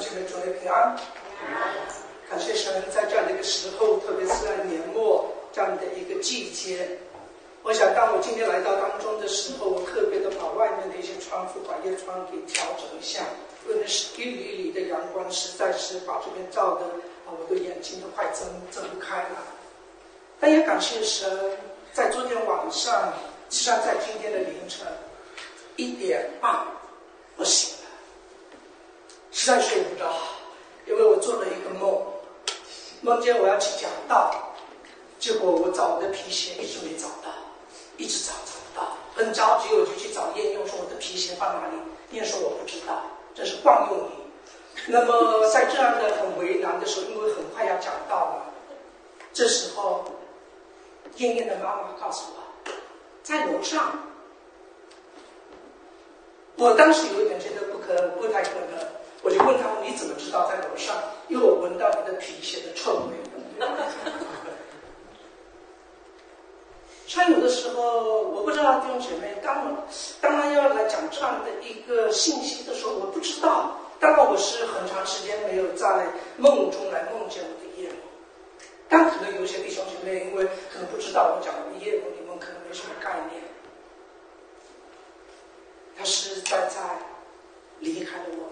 姐妹主内平安。感谢神，在这样的一个时候，特别是在年末这样的一个季节，我想当我今天来到当中的时候，我特别的把外面的一些窗户把叶窗给调整一下，因为一缕一缕的阳光实在是把这边照的我的眼睛都快睁不开了。但也感谢神，在昨天晚上，实际上在今天的凌晨1点半我醒了，实在睡不着，因为我做了一个梦见我要去讲道，结果我找我的皮鞋一直没找到，一直找不到，很着急，我就去找燕用，说我的皮鞋放哪里？燕说我不知道，这是惯用语。那么在这样的很为难的时候，因为很快要讲道了，这时候燕燕的妈妈告诉我在楼上。我当时有一点觉得不太可能，我就问他们你怎么知道在楼上？因为我闻到你的皮鞋的臭味。像有的时候，我不知道弟兄姐妹，当然要来讲这样的一个信息的时候，我不知道。当然我是很长时间没有在梦中来梦见我的夜梦，但可能有些弟兄姐妹因为可能不知道我讲的夜梦，你们可能没什么概念。他实实在在离开了我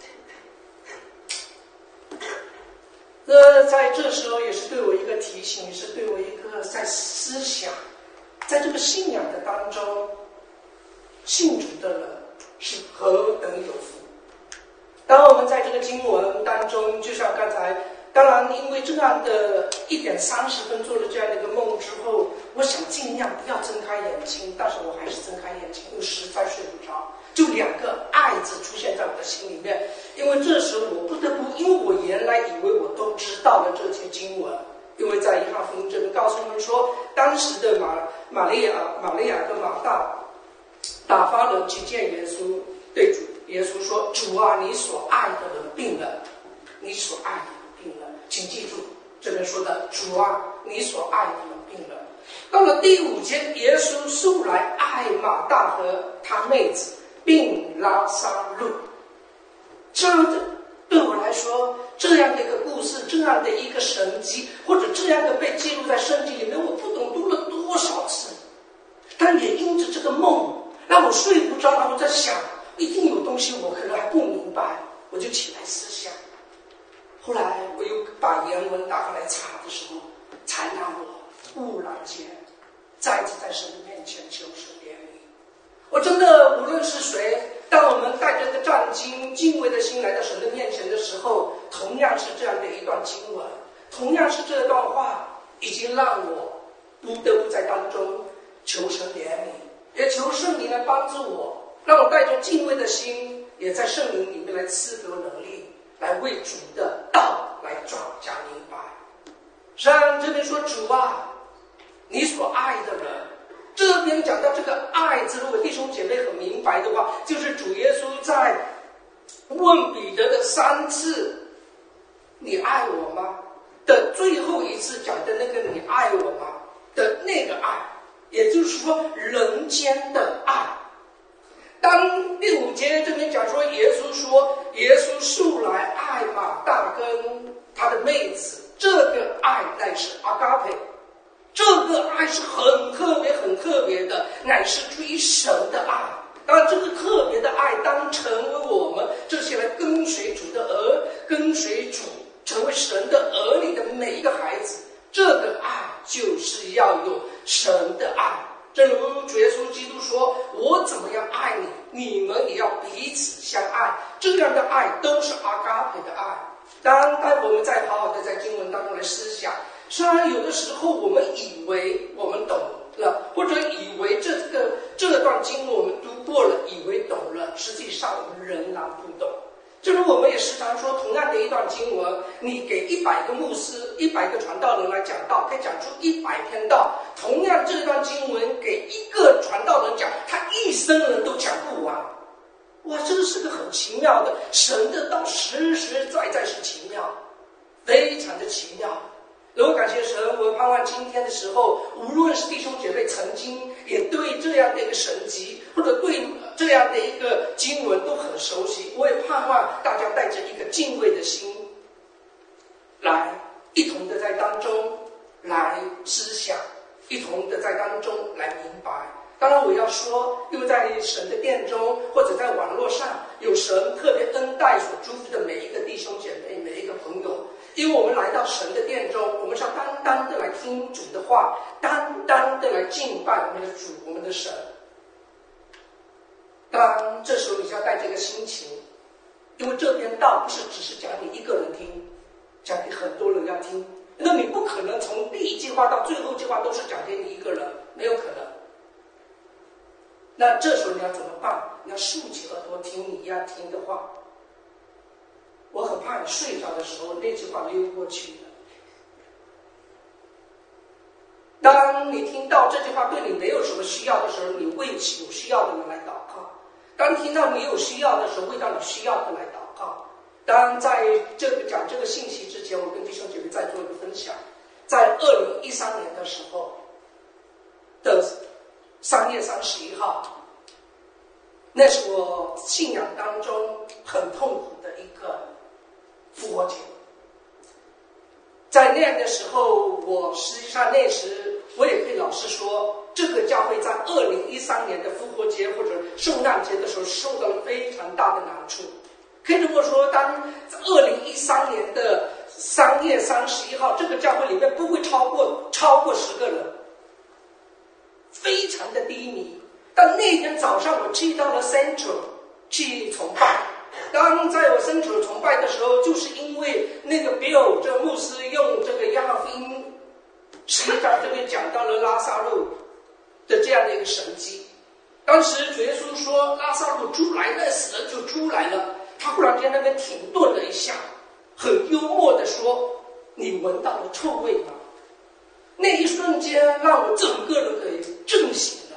们。在这时候也是对我一个提醒，也是对我一个在思想，在这个信仰的当中，信主的人是何等有福。当我们在这个经文当中，就像刚才，当然因为这样的1点30分做了这样的一个梦之后，我想尽量不要睁开眼睛，但是我还是睁开眼睛，因为实在睡不着。就2个爱字出现在我的心里面，因为这时候我不得不，因为我原来以为我都知道了这些经文，因为在约翰福音这边告诉我们说，当时的玛利亚跟马大打发人去见耶稣，对耶稣说：“主啊，你所爱的人病了，你所爱的人病了。”请记住这边说的：“主啊，你所爱的人病了。”到了第5节，耶稣素来爱马大和他妹子，并拉撒路。这样的对我来说，这样的一个故事，这样的一个神迹，或者这样的被记录在圣经里面，我不懂读了多少次，但也因着这个梦让我睡不着，然后在想一定有东西我可能还不明白，我就起来思想。后来我又把原文打开来查的时候，才让我忽然间再次在神的面前求神怜悯。我真的无论是谁，当我们带着个战兢敬畏的心来到神的面前的时候，同样是这样的一段经文，同样是这段话，已经让我不得不在当中求神怜悯，也求圣灵来帮助我，让我带着敬畏的心，也在圣灵里面来赐给我能力，来为主的道来讲明白。像这边说，主啊，你所爱的人，这边讲到这个爱字，如果弟兄姐妹很明白的话，就是主耶稣在问彼得的3次你爱我吗的最后一次讲的那个你爱我吗的那个爱，也就是说人间的爱。当第5节这边讲说，耶稣素来爱马大跟他的妹子，这个爱乃是阿嘎培，这个爱是很特别很特别的，乃是出于神的爱。当然这个特别的爱当成为我们这些来跟随主的跟随主成为神的儿女的每一个孩子，这个爱就是要有神的爱。正如主耶稣基督说，我怎么样爱你，你们也要彼此相爱，这样的爱都是阿嘎培的爱。当我们再好好的在经文当中来思想，虽然有的时候我们以为我们懂了，或者以为这段经文我们读过了，以为懂了，实际上我们仍然不懂。正如我们也时常说，同样的一段经文，你给100个牧师、100个传道人来讲道，可以讲出100篇道。同样这段经文给1个传道人讲，他一生人都讲不完。哇，这个是个很奇妙的，神的道实实在在是奇妙，非常的奇妙。如果感谢神，我盼望今天的时候，无论是弟兄姐妹曾经也对这样的一个神迹，或者对这样的一个经文都很熟悉，我也盼望大家带着一个敬畏的心，来一同的在当中来思想，一同的在当中来明白。当然我要说，因为在神的殿中或者在网络上，有神特别恩待所祝福的每一个弟兄姐妹，每一个朋友。因为我们来到神的殿中，我们是要单单的来听主的话，单单的来敬拜我们的主，我们的神。当然这时候你就要带这个心情，因为这篇道不是只是讲你一个人听，讲给很多人要听，那你不可能从第一句话到最后一句话都是讲给你一个人，没有可能。那这时候你要怎么办？你要竖起耳朵听你要听的话。我很怕你睡着的时候那句话溜过去了。当你听到这句话对你没有什么需要的时候，你为有需要的人来祷告。当你听到你有需要的时候，为到你需要的来祷告。当在讲这个信息之前，我跟弟兄姐妹再做一个分享。在2013年的时候的3月31号，那是我信仰当中很痛苦的一个复活节。在那样的时候，我实际上那时我也可以老实说，这个教会在2013年的复活节或者圣诞节的时候受到了非常大的难处。可以这么说，当2013年的3月31号，这个教会里面不会超过10个人，非常的低迷。但那天早上我去到了 Central 去崇拜。当在我Central崇拜的时候，就是因为那个 Bill 这个牧师用这个约翰福音11章这边讲到了拉撒路的这样的一个神迹。当时主耶稣说拉撒路出来了，死了就出来了。他忽然间那边停顿了一下，很幽默的说：“你闻到了臭味吗？”那一瞬间让我整个人给震醒了。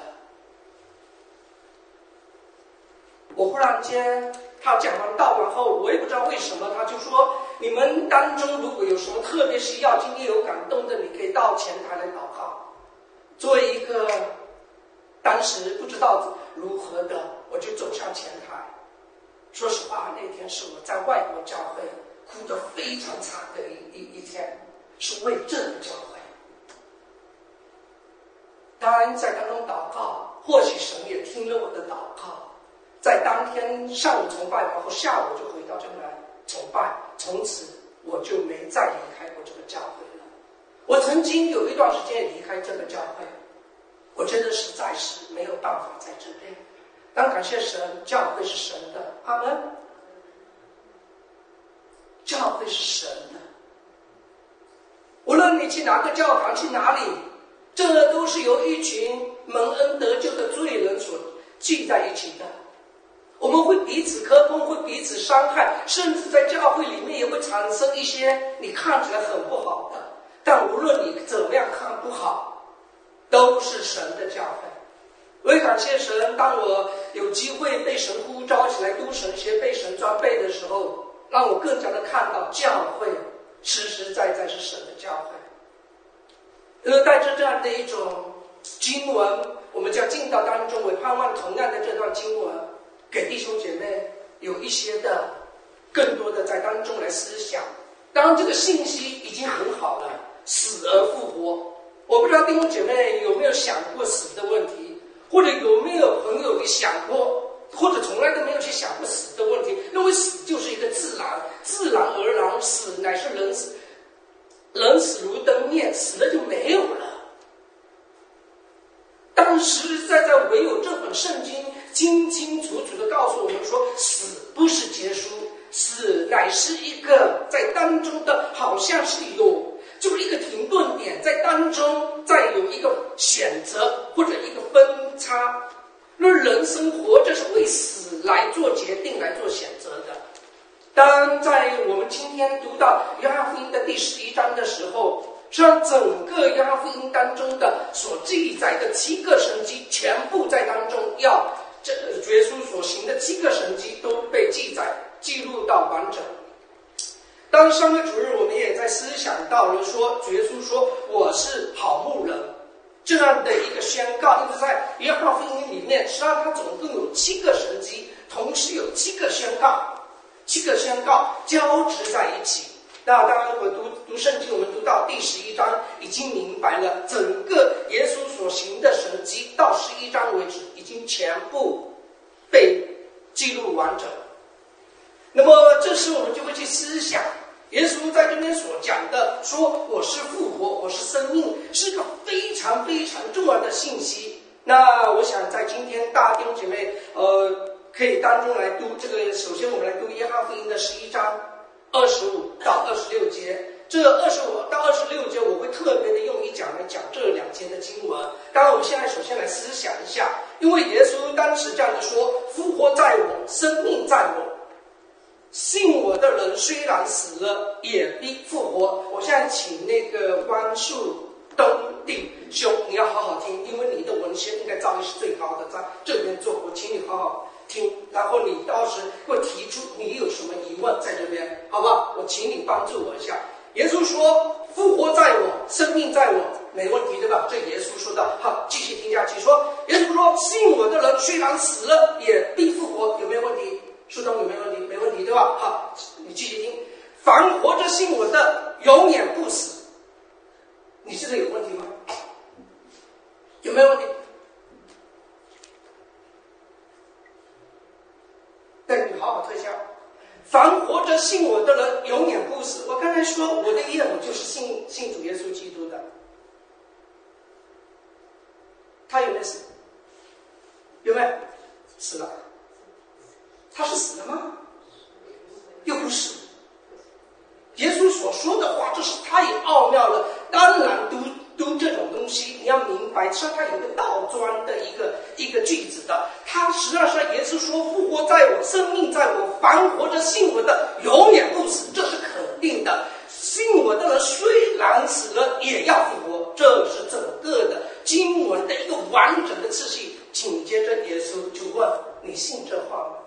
我忽然间他讲完道完后，我也不知道为什么，他就说：“你们当中如果有什么特别需要、今天有感动的，你可以到前台来祷告。”作为一个当时不知道如何的，我就走上前台。说实话，那天是我在外国教会哭得非常惨的一天，是为这个教会。当然在当中祷告，或许神也听了我的祷告。在当天上午崇拜完后，下午就回到这边来崇拜，从此我就没再离开过这个教会了。我曾经有一段时间离开这个教会，我觉得实在是没有办法在这边。但感谢神，教会是神的，阿们。教会是神的，无论你去哪个教堂，去哪里，这都是由一群蒙恩得救的罪人所聚在一起的。我们会彼此磕碰，会彼此伤害，甚至在教会里面也会产生一些你看起来很不好的，但无论你怎么样看不好，都是神的教会。我也感谢神，当我有机会被神呼召起来读神学、被神装备的时候，让我更加的看到教会实实在在是神的教会。因为带着这样的一种经文，我们就要进到当中，我盼望同样的这段经文给弟兄姐妹有一些的更多的在当中来思想。当然这个信息已经很好了，死而复活。我不知道弟兄姐妹有没有想过死的问题，或者有没有朋友你想过，或者从来都没有去想过死的问题，认为死就是一个自然而然，死乃是人死，人死如灯灭，死了就没有了。但实实在在唯有这本圣经清清楚楚地告诉我们说，死不是结束，死乃是一个在当中的，好像是就是一个停顿点，在当中再有一个选择或者一个分叉。那人生活着是为死来做决定，来做选择的。当在我们今天读到约翰福音的第11章的时候，实际上整个约翰福音当中的所记载的7个神迹，全部在当中这主耶稣所行的7个神迹都被记录到完整。当上个主日我们也在思想到了说，主耶稣说我是好牧人这样的一个宣告，因为在约翰福音里面，实际上它总共有7个神迹，同时有7个宣告。 7个宣告交织在一起。那当然，如果读圣经，我们读到第11章，已经明白了整个耶稣所行的神迹，到11章为止，已经全部被记录完整。那么这时我们就会去思想，耶稣在这边所讲的说我是复活，我是生命，是个非常非常重要的信息。那我想在今天大弟兄姐妹可以当中来读这个，首先我们来读约翰福音的11章25到26节。这25到26节我会特别的用一讲来讲这2节的经文。当然我们现在首先来思想一下，因为耶稣当时这样的说，复活在我，生命在我，信我的人虽然死了也必复活。我现在请那个关树登弟兄，你要好好听，因为你的文宣应该造诣是最高的，在这边做，我请你好好听，然后你到时会提出你有什么疑问在这边，好不好？我请你帮助我一下。耶稣说复活在我，生命在我，没问题对吧？这耶稣说的。好，继续听下去，说耶稣说信我的人虽然死了也必复活，有没有问题？书中有没有问题？没问题对吧？好，你继续听，凡活着信我的永远不死。你这个有问题吗？有没有问题？对，你好好推销。凡活着信我的人永远不死。我刚才说我的业务就是信主耶稣基督的。他有没有死？有没有？死了。他是死了吗？又不是。耶稣所说的话，这是太奥妙了。当然读这种东西，你要明白，它有一个倒装的一个句子的。它实际上是耶稣说复活在我，生命在我，凡活着信我的永远不死，这是肯定的。信我的人虽然死了也要复活，这是整个的经文的一个完整的次序。紧接着耶稣就问，你信这话吗？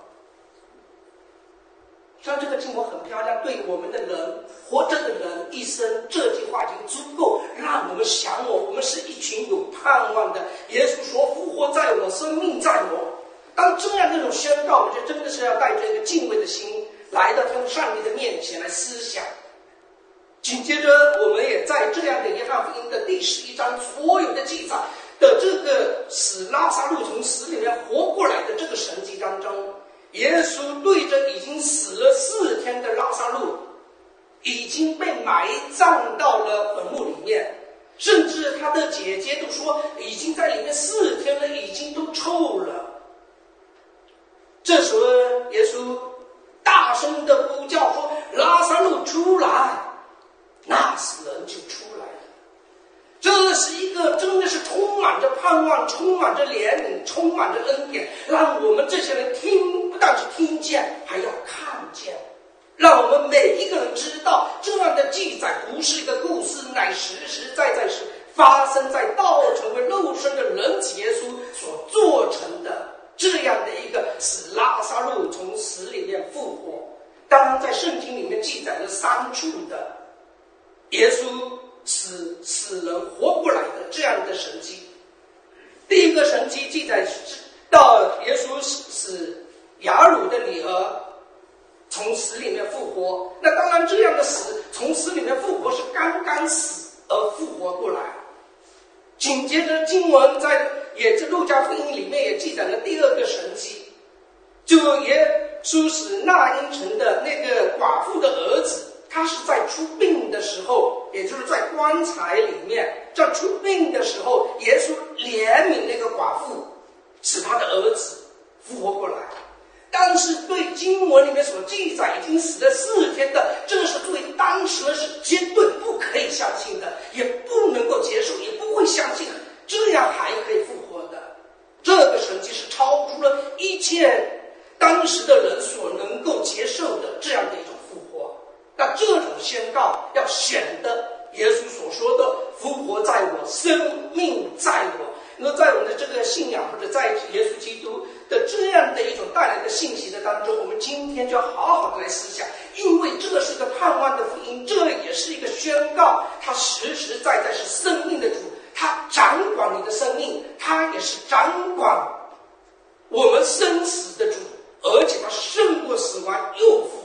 像这个经文很漂亮，对我们的人活着的人一生，这句话已经足够让我们想我们是一群有盼望的。耶稣说复活在我，生命在我。当这样一种宣告，我觉得真的是要带着一个敬畏的心来到天父上帝的面前来思想。紧接着我们也在这样的约翰福音的第11章所有的记载的这个使拉撒路从死里面活过来的这个神迹当中，耶稣对着已经死了4天的拉撒路，已经被埋葬到了坟墓里面，甚至他的姐姐都说已经在里面4天了，已经都臭了。这时候耶稣大声的呼叫说，拉撒路出来，那死人就出来了。这是一个真的是充满着盼望，充满着怜悯，充满着恩典，让我们这些人不但是听见，还要看见，让我们每一个人知道，这样的记载不是一个故事，乃实实在在是发生在道成为肉身的人子耶稣所做成的这样的一个使拉撒路从死里面复活。当然在圣经里面记载了3处的耶稣使死人活过来的这样的神迹。第一个神迹记载到耶稣使雅鲁的女儿从死里面复活。那当然这样的死从死里面复活是刚刚死而复活过来。紧接着经文在路加福音里面也记载了第2个神迹，就耶稣使那因城的那个寡妇的儿子，他是在出殡的时候，也就是在棺材里面，在出殡的时候，耶稣怜悯那个寡妇，使他的儿子复活过来。但是对经文里面所记载已经死了4天的，这是对当时是绝对不可以相信的，也不能够接受，也不会相信这样还可以复活的。这个神迹是超出了一切当时的人所能够接受的这样的一种复活。那这种宣告要显得耶稣所说的复活在我，生命在我。那在我们的这个信仰或者在耶稣基督的这样的一种带来的信息的当中，我们今天就要好好的来思想，因为这是个盼望的福音，这也是一个宣告，他实实在在是生命的主，他掌管你的生命，他也是掌管我们生死的主，而且他胜过死亡又复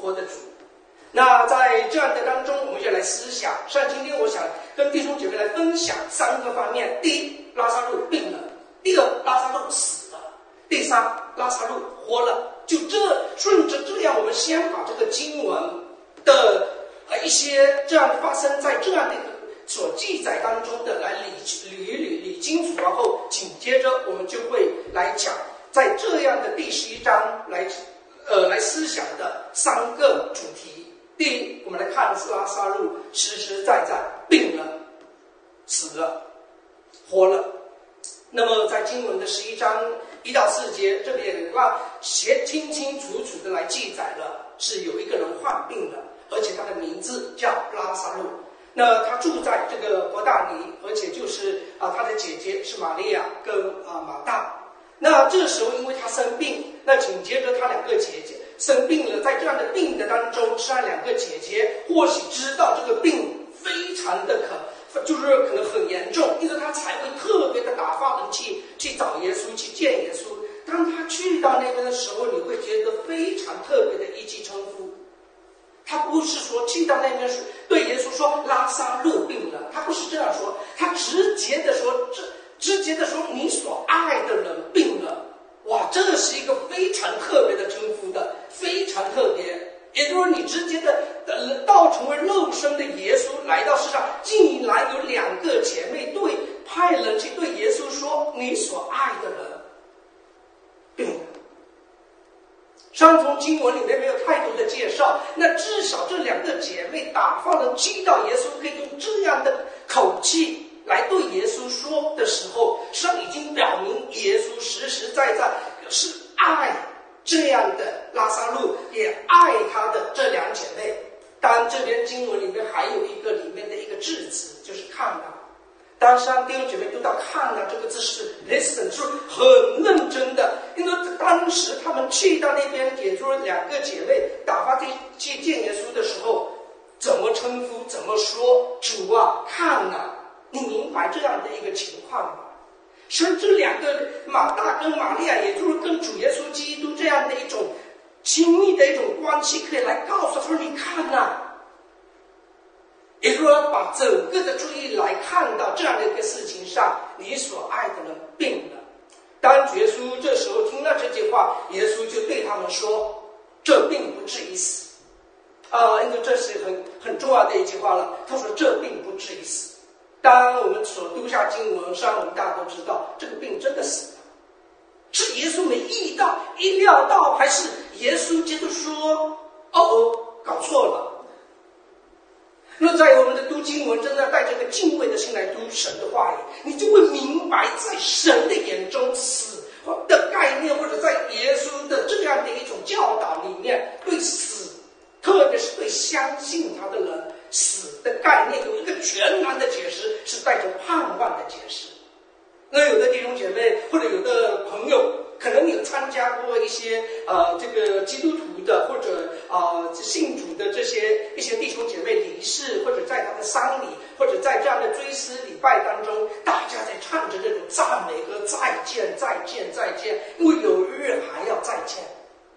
活的主。那在这样的当中，我们就来思想。像今天我想跟弟兄姐妹来分享3个方面：第一，拉撒路病了；第二，拉撒路死了；第三，拉撒路活了。就顺着这样，我们先把这个经文的一些这样发生在这样的一个所记载当中的来理清楚，然后紧接着我们就会来讲，在这样的第11章来思想的3个主题。第一，我们来看的是拉撒路实实在在病了、死了、活了。那么在经文的11章1到4节，这边有个清清楚楚的来记载了，是有一个人患病了，而且他的名字叫拉撒路。那他住在这个伯大尼，而且就是他的姐姐是玛利亚跟马大。那这时候因为他生病，那紧接着他2个姐姐生病了，在这样的病的当中，是他2个姐姐或许知道这个病非常的就是可能很严重，因此他才会特别的打发人去找耶稣，去见耶稣。当他去到那边的时候，你会觉得非常特别的一记称呼。他不是说去到那边对耶稣说拉撒路病了，他不是这样说，他直接的说你所爱的人病了。哇，这是一个非常特别的称呼的，非常特别。也就是说，你直接的到成为肉身的耶稣来到世上，竟然有2个姐妹派人去对耶稣说你所爱的人病了。上从经文里面没有太多的介绍，那至少这2个姐妹打发人去到耶稣，可以用这样的口气来对耶稣说的时候，实际上已经表明耶稣实实在在是爱这样的拉撒路，也爱他的这2姐妹。当然这边经文里面还有一个里面的一个字词，就是看到。当然弟兄姐妹读到看到这个字是 listen， 是很认真的，因为当时他们去到那边，也就是2个姐妹打发去见耶稣的时候，怎么称呼，怎么说，主啊，看啊，你明白这样的一个情况吗？甚至2个马大跟玛利亚，也就是跟主耶稣基督这样的一种亲密的一种关系，可以来告诉他说你看啊，也就是说把整个的注意来看到这样的一个事情上，你所爱的人病了。当主耶稣这时候听到这句话，耶稣就对他们说，这并不至于死。因为这是很重要的一句话了，他说这并不至于死。当我们所读下经文上，我们大家都知道这个病真的死了，是耶稣没意料到，还是耶稣接着说搞错了。那在我们的读经文，真的带着一个敬畏的心来读神的话语，你就会明白在神的眼中，死的概念，或者在耶稣的这样的一种教导里面，对死，特别是对相信他的人，死的概念有一个全然的解释，是带着盼望的解释。那有的弟兄姐妹或者有的朋友，可能有参加过一些这个基督徒的或者信主的一些弟兄姐妹离世，或者在他的丧礼，或者在这样的追思礼拜当中，大家在唱着这种赞美和再见再见再见，因为有日还要再见，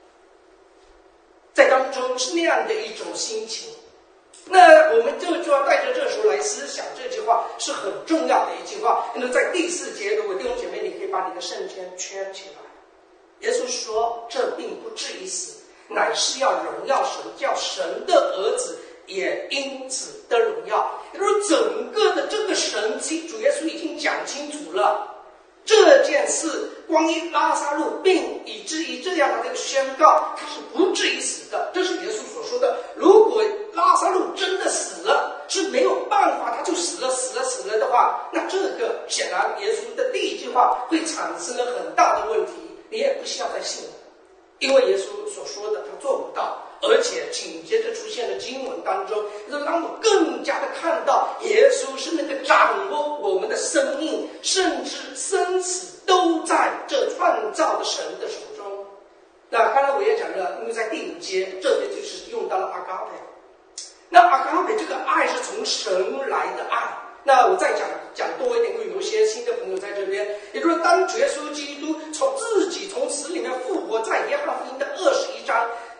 在当中是那样的一种心情。那我们就要带着这时候来思想这句话，是很重要的一句话。因为在第4节，如果弟兄姐妹你可以把你的圣经圈起来，耶稣说这并不至于死，乃是要荣耀神，叫神的儿子也因此得荣耀。也就是整个的这个神迹，主耶稣已经讲清楚了这件事，关于拉撒路病，以至于这样的这个宣告，他是不至于死的。这是耶稣所说的。如果拉撒路真的死了，是没有办法，他就死了的话，那这个显然耶稣的第一句话会产生了很大的问题，你也不需要再信了，因为耶稣所说的他做不到。而且紧接着出现的经文当中，让我更加的看到耶稣是那个掌握我们的生命，甚至生死都在这创造的神的手中。那刚才我也讲了，因为在第5节这边就是用到了阿嘎培。那阿嘎培这个爱是从神来的爱。那我再讲多一点，因为有一些新的朋友在这边，也就是说，当主耶稣基督从死里面复活，在约翰福音的21章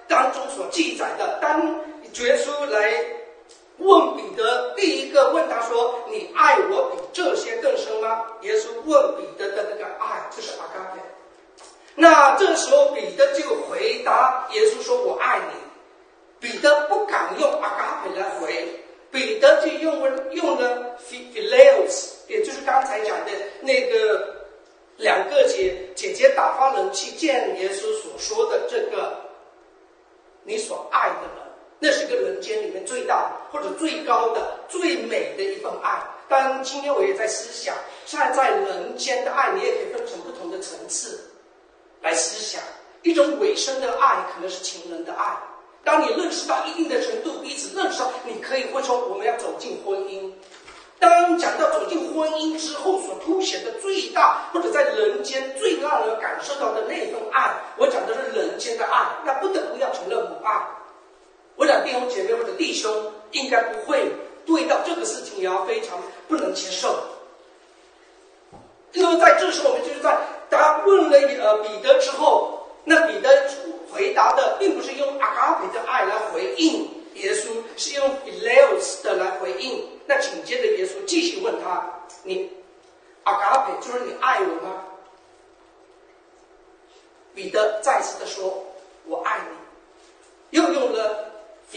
当中所记载的，当耶稣来问彼得，第一个问他说：“你爱我比这些更深吗？”耶稣问彼得的那个爱就是阿嘎培。那这时候彼得就回答耶稣说：“我爱你。”彼得不敢用阿嘎培来回，彼得就用了 philios， 也就是刚才讲的那个两个姐姐打发人去见耶稣所说的这个你所爱的人，那是个人间里面最大或者最高的最美的一份爱。当然今天我也在思想，在人间的爱你也可以分成不同的层次来思想。一种尾声的爱可能是情人的爱，当你认识到一定的程度，彼此认识到，你可以会说我们要走进婚姻。当讲到走进婚姻之后所凸显的最大或者在人间最让人感受到的那份爱，我讲的是人间的爱，那不得不要承认母爱。我讲弟兄姐妹或者弟兄应该不会对到这个事情也要非常不能接受。因为在这时候我们就是在他问了彼得之后，那彼得回答的并不是用阿嘎培的爱来回应耶稣，是用 philios 的来回应。那紧接着耶稣继续问他：“你阿嘎培就是你爱我吗？”彼得再次的说：“我爱你。”又用了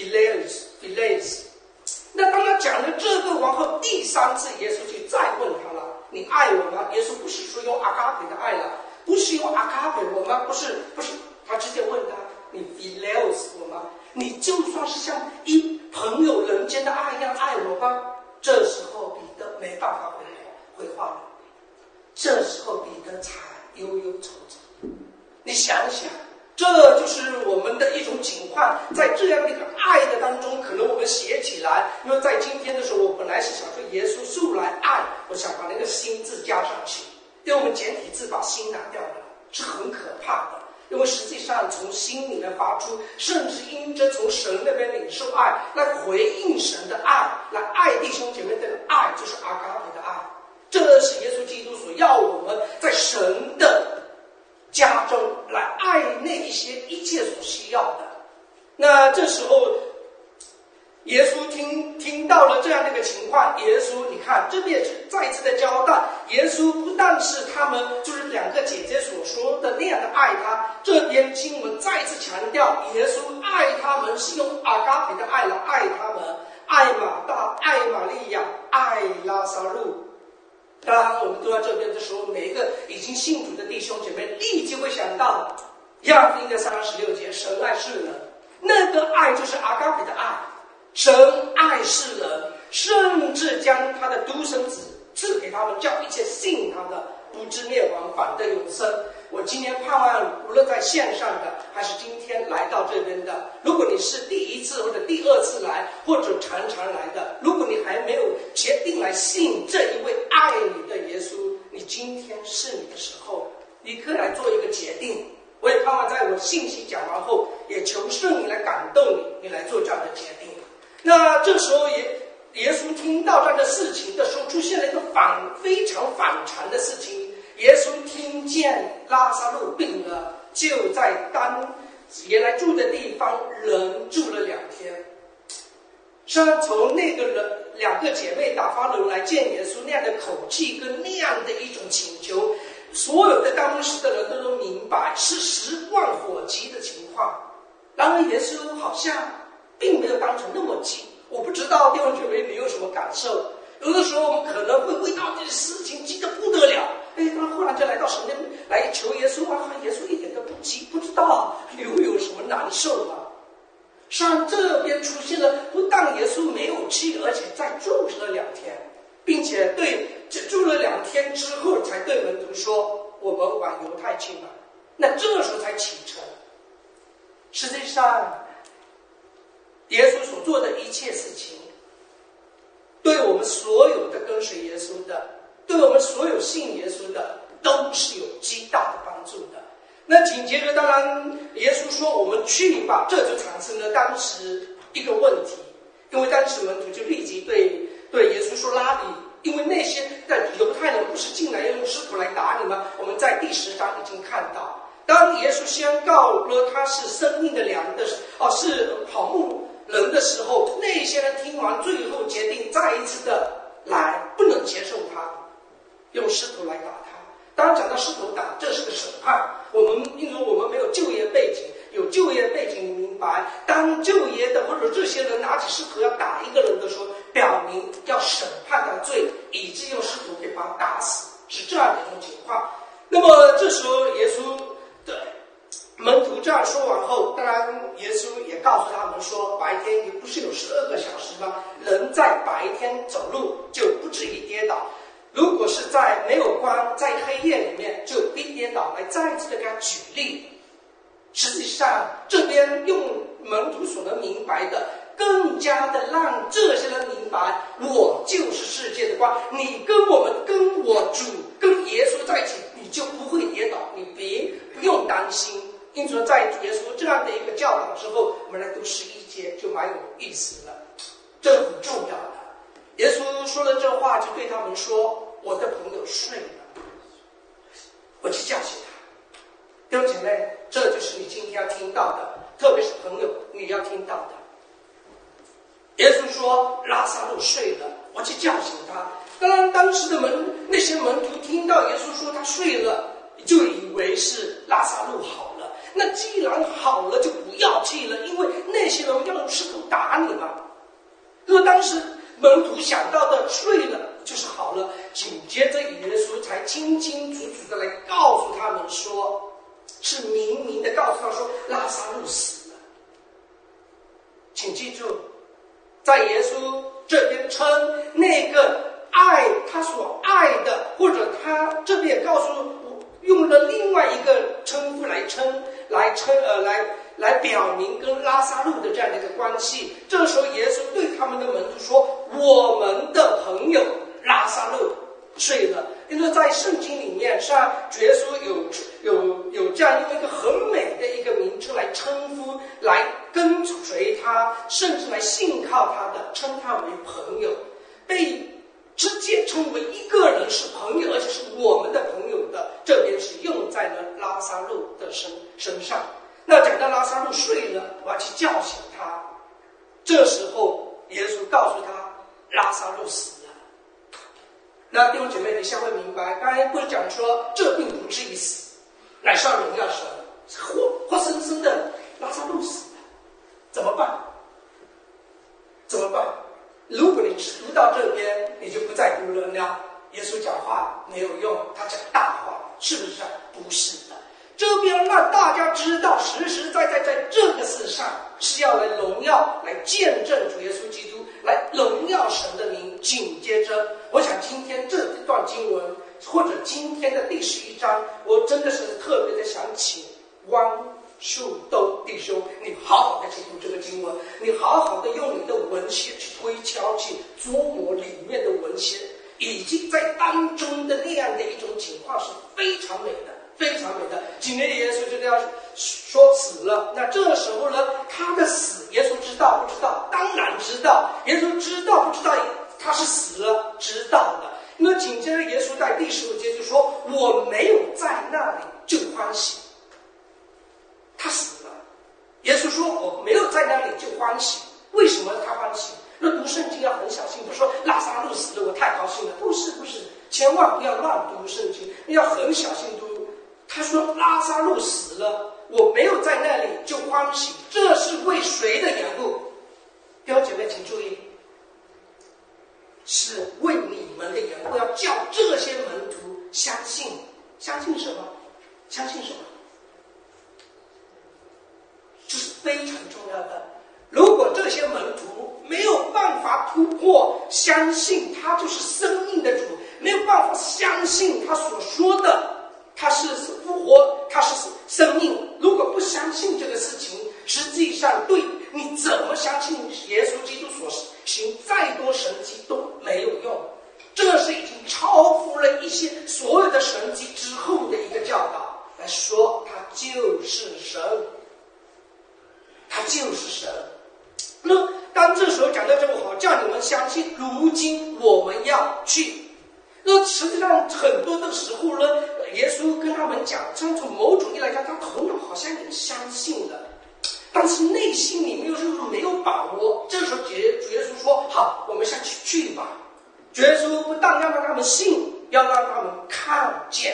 philios。那当他讲了这个完后，第三次耶稣就再问他了：“你爱我吗？”耶稣不是说用阿嘎培的爱了，不是用阿嘎培我吗？不是，他直接问他：“你 philios 我吗？你就算是像一朋友人间的爱一样爱我吗？”这时候彼得没办法回话了，这时候彼得才忧忧愁愁。你想想，这就是我们的一种情况，在这样的一个爱的当中，可能我们写起来，因为在今天的时候，我本来是想说耶稣素来爱，我想把那个心字加上去，因为我们简体字把心拿掉了，是很可怕的。因为实际上从心里面发出，甚至因着从神那边领受爱，来回应神的爱，来爱弟兄姐妹的爱，就是阿嘎培的爱。这是耶稣基督所要我们在神的家中来爱那一切所需要的。那这时候耶稣听到了这样的一个情况，耶稣你看这边也是再一次的交代，耶稣不但是他们就是两个姐姐所说的那样的爱他，这边经文再次强调，耶稣爱他们是用阿嘎培的爱来爱他们，爱马大，爱玛利亚，爱拉撒路。当然我们都在这边的时候，每一个已经信主的弟兄姐妹立即会想到约翰福音的3:16节，神爱世人，那个爱就是阿嘎培的爱。神爱世人，甚至将他的独生子赐给他们，叫一切信他的不至灭亡，反得永生。我今天盼望无论在线上的还是今天来到这边的，如果你是第一次或者第二次来，或者常常来的，如果你还没有决定来信这一位爱你的耶稣，你今天是你的时候，你可以来做一个决定。我也盼望在我信息讲完后，也求圣灵来感动你，你来做这样的决定。那这时候耶稣听到这样的事情的时候，出现了一个非常反常的事情。耶稣听见拉撒路病了，就在原来住的地方人住了2天。实际上从那个两个姐妹打发人来见耶稣那样的口气跟那样的一种请求，所有的当时的人都能明白是10万火急的情况。然而耶稣好像并没有当成那么急。我不知道弟兄姐妹你有什么感受？有的时候我们可能会为到这些事情急得不得了，他忽然就来到神那边来求耶稣啊，耶稣一点都不急，不知道你会有什么难受吗？实际上这边出现了，不但耶稣没有去，而且再住了2天，并且住了2天之后才对门徒说我们往犹太去吧。那这时候才启程。实际上耶稣所做的一切事情，对我们所有的跟随耶稣的，对我们所有信耶稣的，都是有极大的帮助的。那紧接着当然耶稣说我们去吧，这就产生了当时一个问题，因为当时门徒就立即对耶稣说拉比，因为那些的犹太人不是进来用石头来打你吗？我们在第10章已经看到， 当耶稣宣告了他是生命的粮的是好牧人的时候，那些人听完最后决定再一次的来，不能接受他，用石头来打他。当然讲到石头打，这是个审判。因为我们没有就业背景，有就业背景，你明白，当就业的或者这些人拿起石头要打一个人的时候，表明要审判他的罪，以致用石头给把他打死，是这样的一种情况。那么这时候耶稣的门徒这样说完后，当然耶稣也告诉他们说，白天也不是有12个小时吗？人在白天走路就不至于跌倒，如果是在没有光，在黑夜里面就必跌倒。来再一次的给他举例，实际上这边用门徒所能明白的，更加的让这些人明白，我就是世界的光。你跟我主跟耶稣在一起，你就不会跌倒，你不用担心。因此在耶稣这样的一个教导之后，我们来读11节就蛮有意思了，这很重要的。耶稣说了这话，就对他们说，我的朋友睡了，我去叫醒他。弟兄姐妹，这就是你今天要听到的，特别是朋友你要听到的。耶稣说拉撒路睡了，我去叫醒他。当然当时的那些门徒听到耶稣说他睡了，就以为是拉撒路好了。那既然好了，就不要去了，因为那些人要用石头打你嘛。如果当时门徒想到的睡了就是好了，紧接着耶稣才清清楚楚的来告诉他们说，是明明的告诉他说拉撒路死了。请记住，在耶稣这边称那个爱他所爱的，或者他这边也告诉用了另外一个称呼来表明跟拉撒路的这样的一个关系。这时候耶稣对他们的门徒说，我们的朋友拉撒路睡了。因为在圣经里面上，耶稣有这样用一个很美的一个名称来称呼来跟随他甚至来信靠他的，称他为朋友，被直接称为一个人是朋友，而且是我们的朋友的，这边是用在了拉撒路的身上。那讲到拉撒路睡了，我要去叫醒他。这时候耶稣告诉他拉撒路死了。那弟兄姐妹，你先会明白，刚才不是讲说这并不至于死，乃是要荣耀神，活生生的拉撒路死了，怎么办？如果你读到这边，你就不再读了呢。耶稣讲话没有用，他讲大话，是不是？不是的。这边让大家知道，实实在在在这个世上是要来荣耀、来见证主耶稣基督，来荣耀神的名。紧接着，我想今天这段经文，或者今天的第11章，我真的是特别的想请汪树豆弟兄，你好好的去读这个经文，你好好的用你的文学去推敲、去琢磨里面的文学，以及在当中的那样的一种情况是非常美的。非常美的。今天耶稣就这样说死了，那这时候呢，他的死耶稣知道不知道？当然知道。耶稣知道不知道他是死了？知道的。那紧接着耶稣在第15节就说，我没有在那里就欢喜。他死了，耶稣说我没有在那里就欢喜。为什么他欢喜？那读圣经要很小心，不是说拉撒路死了我太高兴了，不是，千万不要乱读圣经，要很小心读。他说拉撒路死了，我没有在那里就欢喜，这是为谁的缘故？弟兄姐妹请注意，是为你们的缘故，要叫这些门徒相信什么？相信什么？这是非常重要的。如果这些门徒没有办法突破相信他就是生命的主，没有办法相信他所说的他是复活，他是生命，如果不相信这个事情，实际上对你怎么相信耶稣基督所行再多神迹都没有用。这是已经超乎了一些所有的神迹之后的一个教导来说，他就是神，他就是神。那当这时候讲到这么好，叫你们相信，如今我们要去。 那实际上很多的时候呢，耶稣跟他们讲，从某种意义来讲，他头脑好像也相信了，但是内心里面又是没有把握。这时候主耶稣说：“好，我们下去吧。”主耶稣不但要让他们信，要让他们看见。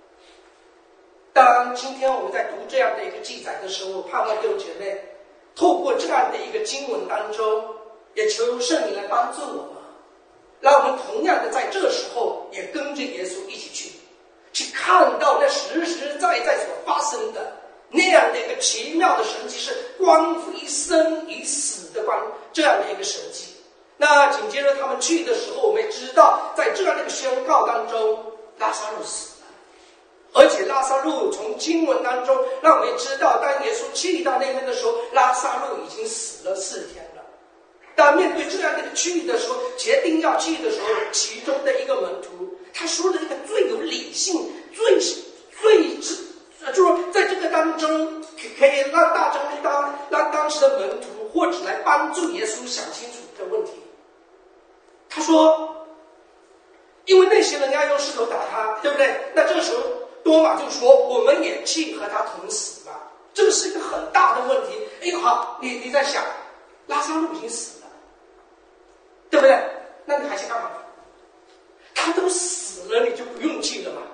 当今天我们在读这样的一个记载的时候，盼望弟兄姐妹透过这样的一个经文当中，也求圣灵来帮助我们，让我们同样的在这时候也跟着耶稣一起去看到那实实在在所发生的那样的一个奇妙的神迹，是关乎一生与死的这样的一个神迹。那紧接着他们去的时候，我们也知道，在这样的一个宣告当中，拉撒路死了，而且拉撒路从经文当中让我们也知道，当耶稣去到那边的时候，拉撒路已经死了4天了。当面对这样的一个去的时候，决定要去的时候，其中的一个门徒，他说了一个最有理性、就是在这个当中可以让当时的门徒或者来帮助耶稣想清楚的问题。他说，因为那些人要用石头打他，对不对？那这个时候多马就说，我们也去和他同死吧。这个是一个很大的问题。哎，好，你在想，拉撒路已经死了，对不对？那你还想干嘛？他都死了，你就不用去了嘛。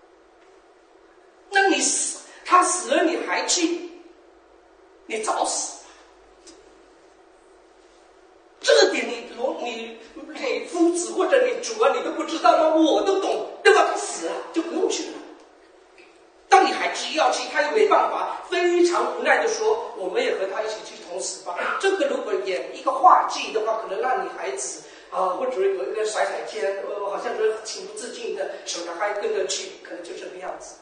那他死了，你还去，你早死了。这点你夫子或者你主啊，你都不知道吗？我都懂，对吧？他死了就不用去了。但你还执意要去，他又没办法，非常无奈的说：“我们也和他一起去同死吧。”这个如果演一个话剧的话，可能让女孩子或者有一个甩肩，好像是情不自禁的手拿开跟着去，可能就这个样子。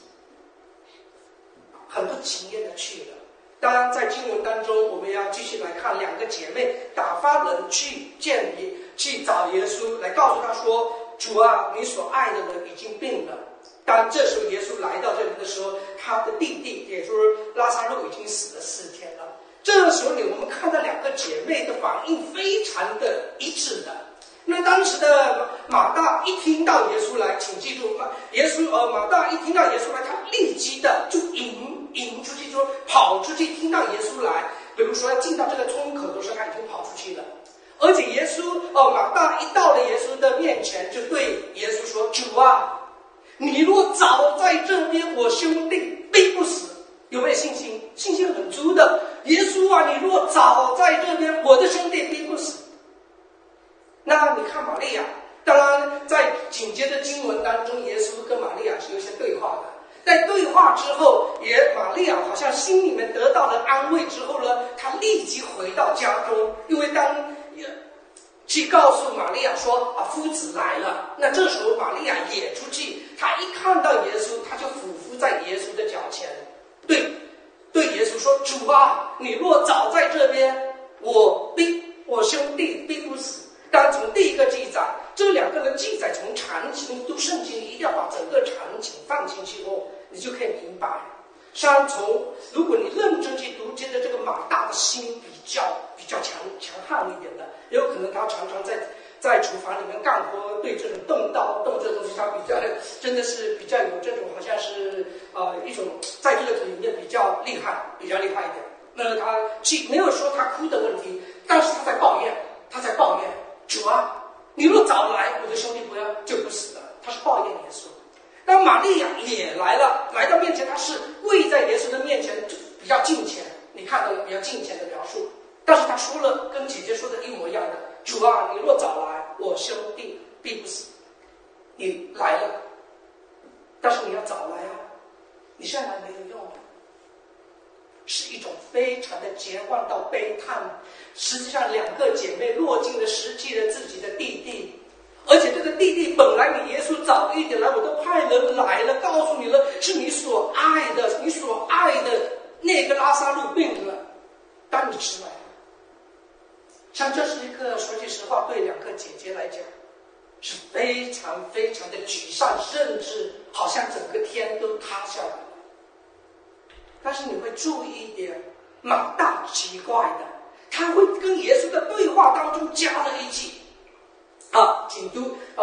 很不情愿的去了。当然，在经文当中，我们要继续来看2个姐妹打发人去找耶稣，来告诉他说：“主啊，你所爱的人已经病了。”当这时候耶稣来到这里的时候，他的弟弟，也就是拉撒路，已经死了4天了。这时候我们看到2个姐妹的反应非常的一致的。那当时的马大一听到耶稣来，请记住，马大一听到耶稣来，他立即的就引出去，就跑出去。听到耶稣来，比如说要进到这个村口的时候，他已经跑出去了。而且马大一到了耶稣的面前，就对耶稣说：“主啊，你若早在这边，我兄弟必不死。”有没有信心？信心很足的。耶稣啊，你若早在这边，我的兄弟必不死。那你看玛利亚，当然在紧接着经文当中，耶稣跟玛利亚是有些对话的。在对话之后，玛利亚好像心里面得到了安慰之后呢，她立即回到家中，因为去告诉玛利亚说夫子来了。那这时候玛利亚也出去，她一看到耶稣，她就俯伏在耶稣的脚前，对耶稣说：“主啊，你若早在这边，我兄弟必不死。”当从第一个记载，这2个人记载从场景读圣经，一定要把整个场景放进去后，你就可以明白。如果你认真去读，觉得这个马大的心比较强悍一点的，也有可能他常常在厨房里面干活，对这种动这东西，他真的是比较有这种好像是一种在这个里面比较厉害一点。那他没有说他哭的问题，但是他在抱怨。主啊，你若早来，我的兄弟就不死了。他是抱怨耶稣。那玛利亚也来了，来到面前，他是跪在耶稣的面前，就比较敬虔。你看到比较敬虔的描述，但是他说了跟姐姐说的一模一样的：主啊，你若早来，我兄弟必不死。你来了，但是你要早来啊！你现在来没有用。是一种非常的绝望到悲叹。实际上2个姐妹落尽了，失去了自己的弟弟，而且这个弟弟本来你耶稣早一点来，我都派人来了，告诉你了，是你所爱的那个拉撒路病了，但你迟来了。像这是一个说句实话，对2个姐姐来讲是非常非常的沮丧，甚至好像整个天都塌下来了。但是你会注意一点，马大奇怪的，他会跟耶稣的对话当中加了一句请读我现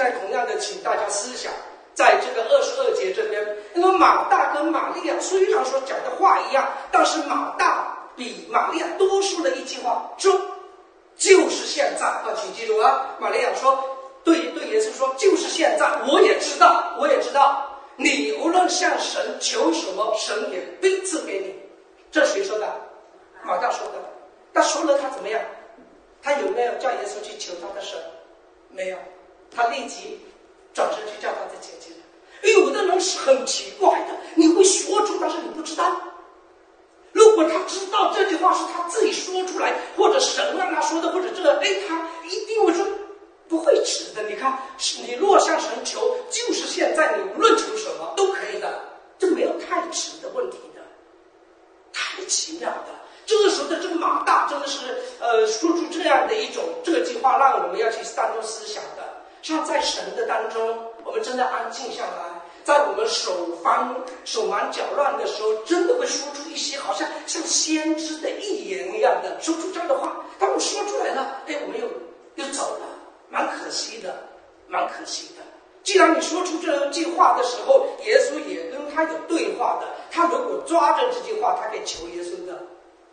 在同样的请大家思想，在这个22节这边，因为马大跟玛利亚虽然说讲的话一样，但是马大比玛利亚多说了一句话，说就是现在啊，请记住啊，玛利亚说对耶稣说就是现在，我也知道，你无论向神求什么，神也必赐给你。这谁说的？马大说的。他说了他怎么样？他有没有叫耶稣去求他的神？没有，他立即转身去叫他的姐姐。有的人是很奇怪的，你会说出，但是你不知道。如果他知道这句话是他自己说出来，或者神让他说的，或者这个，他一定会说不会迟的。你看，你若向神求，就是现在，你无论求什么都可以的，这没有太迟的问题的，太奇妙的。这个时候的这个马大真的是说出这样的一种这句话，让我们要去当中思想的。像在神的当中，我们真的安静下来，在我们手忙脚乱的时候，真的会说出一些好像先知的预言一样的，说出这样的话。当我们说出来了，我们又走了，蛮可惜的。既然你说出这句话的时候，耶稣也跟他有对话的，他如果抓着这句话，他可以求耶稣的。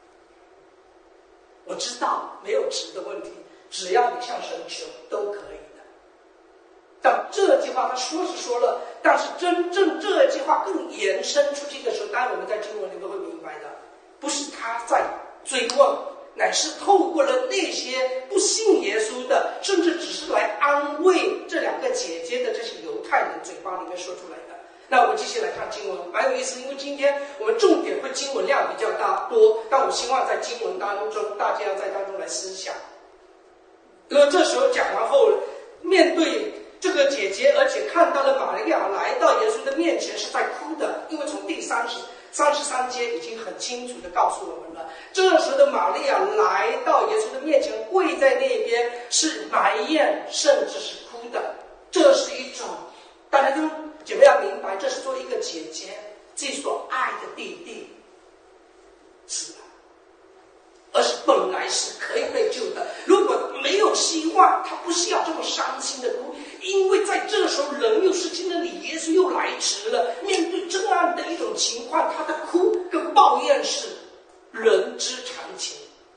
我知道没有值的问题，只要你向神求都可以的。但这句话他说是说了，但是真正这句话更延伸出去的时候，当然我们在经文里都会明白的，不是他在追问，乃是透过了那些不信耶稣的，甚至只是来安慰这两个姐姐的这些犹太人嘴巴里面说出来的。那我们继续来看经文，蛮有意思，因为今天我们重点会经文量比较多，但我希望在经文当中大家要在当中来思想。这时候讲完后，面对这个姐姐，而且看到了玛利亚来到耶稣的面前是在哭的，因为从第33节已经很清楚地告诉我们了。这时候的玛利亚来到耶稣的面前，跪在那边是埋怨，甚至是哭的。这是一种，大家都姐妹要明白，这是作为一个姐姐自己所爱的弟弟死了，而是本来是可以被救的。如果没有希望，他不需要这么伤心的哭，因为在这时候人又是经了你，耶稣又来迟了。面对这样的一种情况，他的哭跟抱怨是人之常情。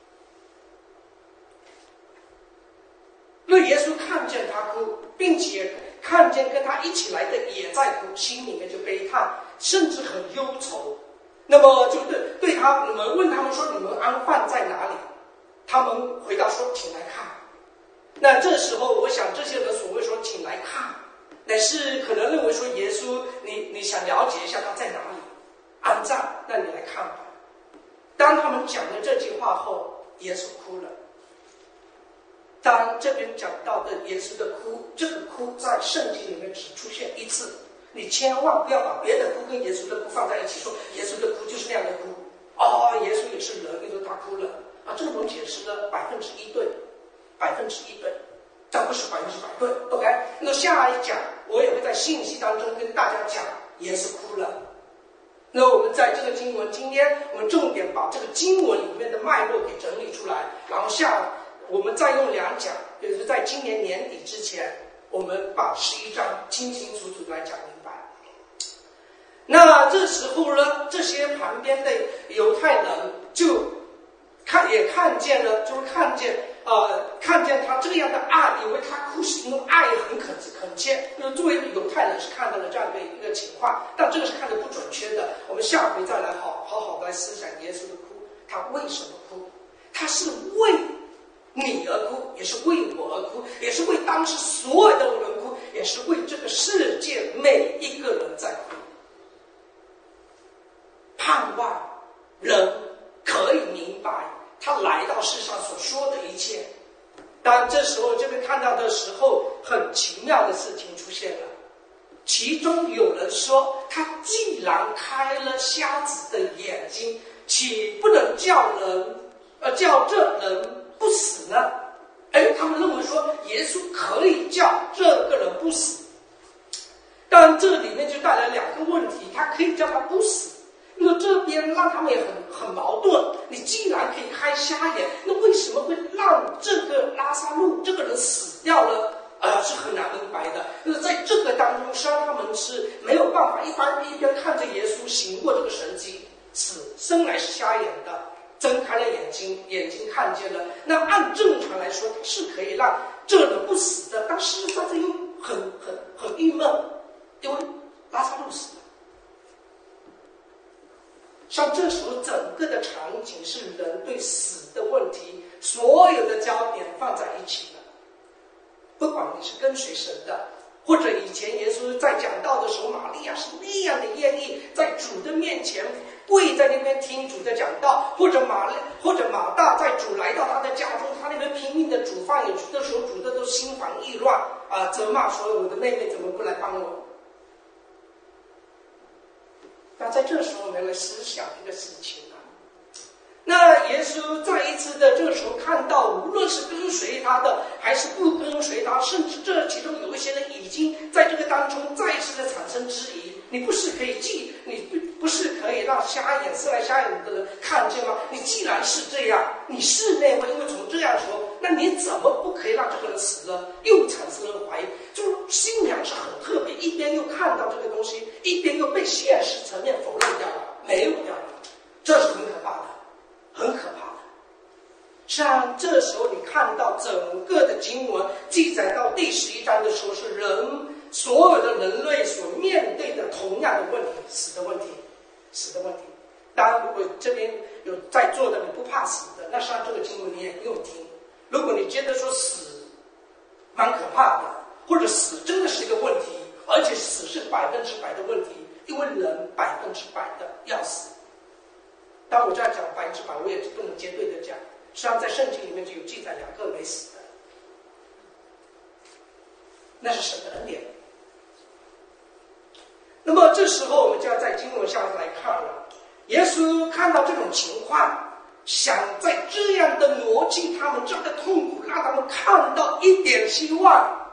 那耶稣看见他哭，并且看见跟他一起来的也在哭，心里面就悲叹，甚至很忧愁。那么就对他们问他们说，你们安放在哪里？他们回答说，请来看。那这时候我想这些人所谓说请来看，乃是可能认为说耶稣你想了解一下他在哪里安葬，那你来看吧。当他们讲了这句话后，耶稣哭了。当这边讲到的耶稣的哭，这个哭在圣经里面只出现一次，你千万不要把别的哭跟耶稣的哭放在一起，说耶稣的哭就是那样的哭。耶稣也是人，因为他哭了这种解释了1%对，1%对，但不是100%对。OK， 那下一讲我也会在信息当中跟大家讲耶稣哭了。那我们在这个经文，今天我们重点把这个经文里面的脉络给整理出来，然后我们再用2讲，就是在今年年底之前，我们把11章清清楚楚来讲明白。那这时候呢，这些旁边的犹太人就也看见了，就是看见他这样的爱，以为他哭是因为爱很恳切。作为犹太人是看到了这样的一个情况，但这个是看得不准确的。我们下回再来好好来思想耶稣的哭，他为什么哭？他是为你而哭，也是为我而哭，也是为当时所有的人哭，也是为这个世界每一个人在哭。盼望人可以明白他来到世上所说的一切。当这时候这边看到的时候，很奇妙的事情出现了。其中有人说，他既然开了瞎子的眼睛，岂不能叫这人不死呢？他们认为说耶稣可以叫这个人不死，但这里面就带来2个问题，他可以叫他不死。那这边让他们也很矛盾，你既然可以开瞎眼，那为什么会让这个拉撒路这个人死掉了？是很难明白的。 们是没有办法一边看着耶稣行过这个神迹，生来是瞎眼的，睁开了眼睛看见了。那按正常来说，是可以让这人不死的，但事实上这又很郁闷，因为拉撒路死了。像这时候整个的场景是人对死的问题，所有的焦点放在一起了。不管你是跟随神的，或者以前耶稣在讲道的时候，玛利亚是那样的愿意在主的面前跪在那边听主的讲道，或者马大在主来到他的家中，他那边拼命的煮饭，有的时候煮的都心烦意乱啊，责骂说我的妹妹怎么不来帮我。那在这时候我们来思想这个事情啊，那耶稣再一次的这个时候看到，无论是跟随他的还是不跟随他，甚至这其中有一些人已经在这个当中再一次的产生质疑。你不是可以让生来瞎眼的人看见吗？你既然是这样，你是那位，因为从这样说，那你怎么不可以让这个人死了？又产生了怀疑，就是信仰是很特别，一边又看到这个东西，一边又被现实层面否认掉了，没有掉了，这是很可怕的，很可怕的。像这时候你看到整个的经文记载到第11章的时候，是所有的人类所面对的同样的问题，死的问题。当然，如果这边有在座的你不怕死的，那上这个经文你也不用听。如果你觉得说死蛮可怕的，或者死真的是一个问题，而且死是100%的问题，因为人100%的要死。当我这样讲100%，我也不能绝对的讲。实际上在圣经里面就有记载2个没死的，那是神的恩典。那么这时候我们就要在经文下来看了，耶稣看到这种情况，想在这样的挪去他们这样的痛苦，让他们看到一点希望。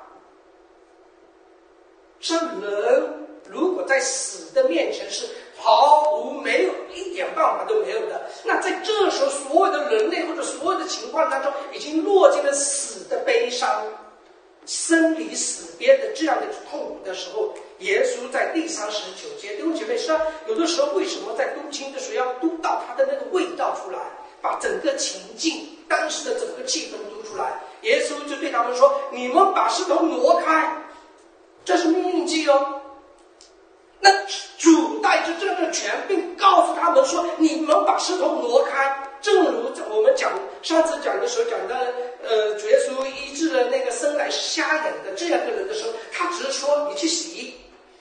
这人如果在死的面前是没有一点办法都没有的，那在这时候所有的人类或者所有的情况当中，已经落进了死的悲伤、生离死别的这样的痛苦的时候，耶稣在第39节，弟兄姐妹，说有的时候为什么在读经的时候要读到他的那个味道出来，把整个情境当时的整个气氛读出来。耶稣就对他们说，你们把石头挪开，这是命令记哦。那主带着这个权并告诉他们说，你们把石头挪开。正如我们上次讲的时候讲到主耶稣医治了那个生来瞎眼的这样的人的时候，他只是说你去洗，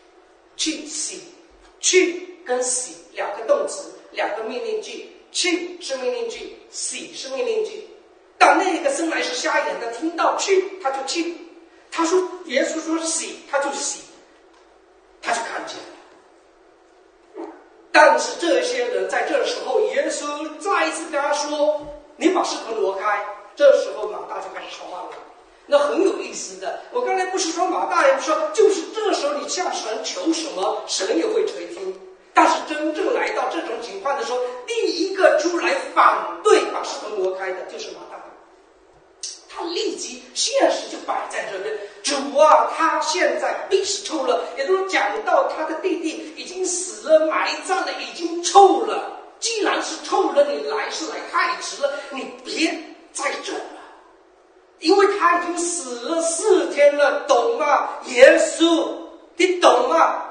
去跟洗2个动词，2个命令句，去是命令句，洗是命令句。当那个生来是瞎眼的听到去，他就去，他说耶稣说洗，他就洗，他就看见了。但是这些人在这时候，耶稣再一次跟他说，你把石头挪开。这时候马大就开始说话了，那很有意思的。我刚才不是说马大人说，就是这时候你向神求什么，神也会垂听。但是真正来到这种情况的时候，第一个出来反对把石头挪开的就是马大。他立即现实就摆在这边，主啊，他现在必是臭了，也都讲到他的弟弟已经死了，埋葬了，已经臭了。既然是臭了，你来是来太迟了，你别再整了，因为他已经死了4天了，懂吗？耶稣，你懂吗？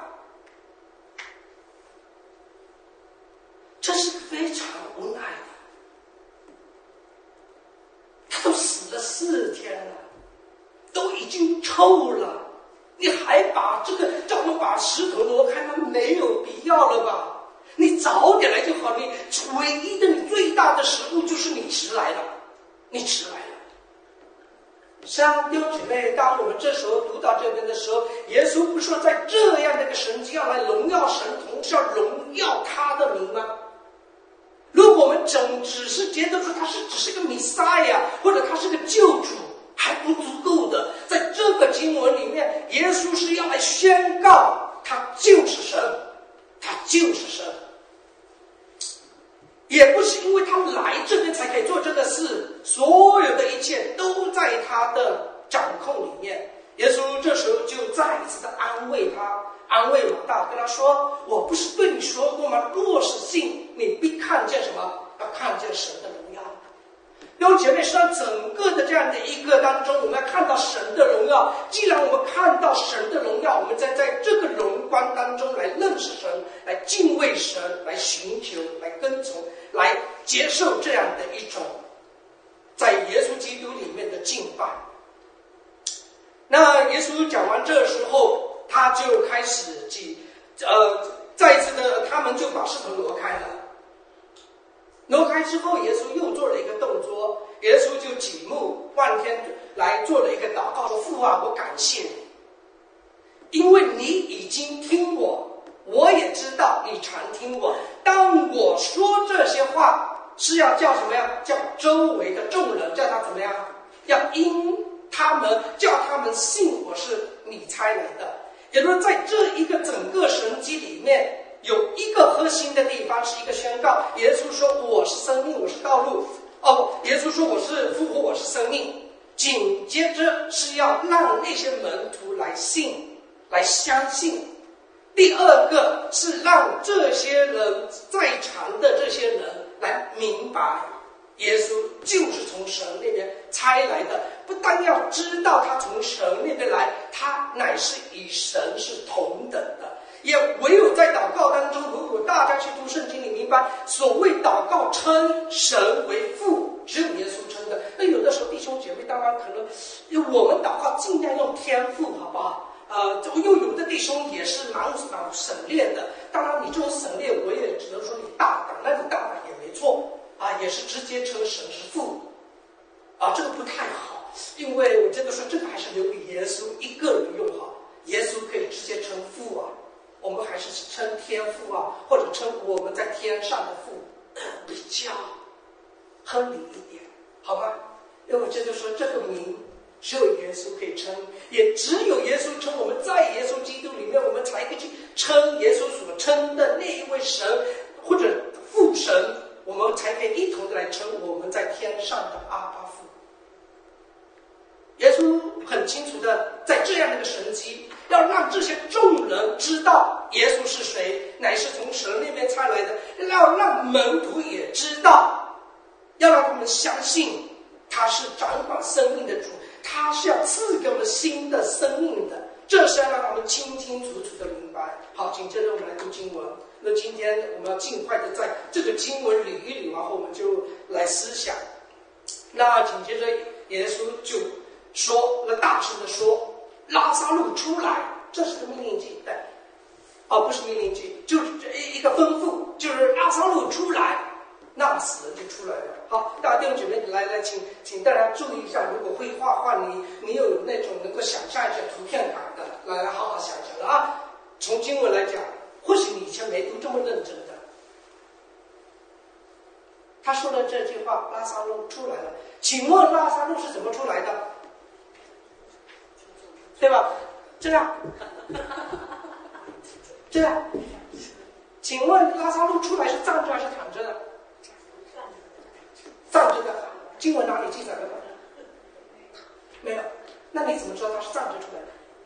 这是非常无奈的，他都死了4天了，都已经臭了，你还把这个叫我们把石头挪开吗？没有必要了吧？你早点来就好，你唯一的你最大的失误就是你迟来了，你迟来了。像弟兄姐妹，当我们这时候读到这边的时候，耶稣不是说在这样的一个神迹要来荣耀神，同时要荣耀他的名吗？如果我们只是觉得说他只是个弥赛亚，或者他是个救主，还不足够的。在这个经文里面，耶稣是要来宣告他就是神，他就是神。也不是因为他来这边才可以做这个事，所有的一切都在他的掌控里面。耶稣这时候就再一次的安慰他， 安慰马大，跟他说：“我不是对你说过吗？若是信，你必看见什么？要看见神的荣耀。”弟兄姐妹，实际上整个的这样的一个当中，我们要看到神的荣耀。既然我们看到神的荣耀，我们在这个荣光当中来认识神，来敬畏神，来寻求，来跟从，来接受这样的一种在耶稣基督里面的敬拜。那耶稣讲完这时候，他就开始再一次的，他们就把石头挪开了。挪开之后，耶稣又做了一个动作，耶稣就举目望天来做了一个祷告，说：“父啊，我感谢你，因为你已经听我，我也知道你常听我。当我说这些话，是要叫什么呀？叫周围的众人，叫他怎么样？要因他们，叫他们信我是你差来的。”也就是在这一个整个神迹里面，有一个核心的地方是一个宣告。耶稣说：“我是生命，我是道路。”耶稣说：“我是复活，我是生命。”紧接着是要让那些门徒来信，来相信。第二个是让这些人在场的这些人来明白，耶稣就是从神那边差来的，不但要知道他从神那边来，他乃是与神是同等的。也唯有在祷告当中，如果大家去读圣经里明白，所谓祷告称神为父，只有耶稣称的。那有的时候弟兄姐妹，当然可能我们祷告尽量用天父，好不好？又有的弟兄也是蛮省略的。当然你这种省略，我也只能说你大胆，那你大胆也没错啊，也是直接称神是父啊，这个不太好，因为我觉得说这个还是留给耶稣一个人用好。耶稣可以直接称父啊，我们还是称天父啊，或者称我们在天上的父，比较合理一点，好吗？因为我觉得说这个名只有耶稣可以称，也只有耶稣称。我们在耶稣基督里面，我们才可以去称耶稣所称的那一位神或者父神，我们才可以一同的来称我们在天上的阿爸父。耶稣很清楚的在这样的一个神迹，要让这些众人知道耶稣是谁，乃是从神那边差来的，要让门徒也知道，要让他们相信他是掌管生命的主，他是要赐给我们新的生命的，这是要让他们清清楚楚的明白。好，紧接着我们来读经文。那今天我们要尽快的在这个经文捋一捋，然后我们就来思想。那紧接着耶稣就说，大声的说：“拉撒路出来！”这是个命令句，对，不是命令句，就是一个吩咐，就是拉撒路出来，那死人就出来了。好，大家弟兄姐妹，来，请大家注意一下，如果会画画，你有那种能够想象一下图片感的，来好好想想了啊。从经文来讲，或许你以前没读这么认真的。他说的这句话，拉撒路出来了。请问拉撒路是怎么出来的？对吧？这样，请问拉撒路出来是站着还是躺着的？站着的。经文哪里记载的？没有。那你怎么知道他是站着出来的？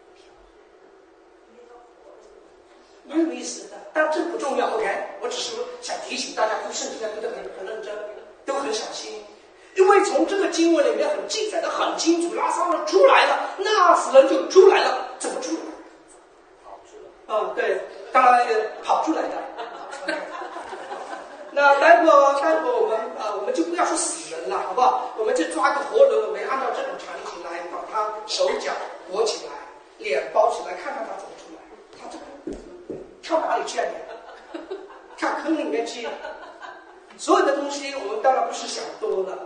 蛮有意思的，但这不重要。OK， 我只是想提醒大家，读圣经读得很认真，都很小心。因为从这个经文里面很记载的很清楚，拉撒路出来了，那死人就出来了。怎么出来？跑出来。对，当然跑出来的。那待会我们就不要说死人了，好不好？我们就抓个活人，我们按照这种场景来把他手脚裹起来，脸包起来，看看他怎么出来。他这个跳哪里去啊你？跳坑里面去。所有的东西我们当然不是想多了。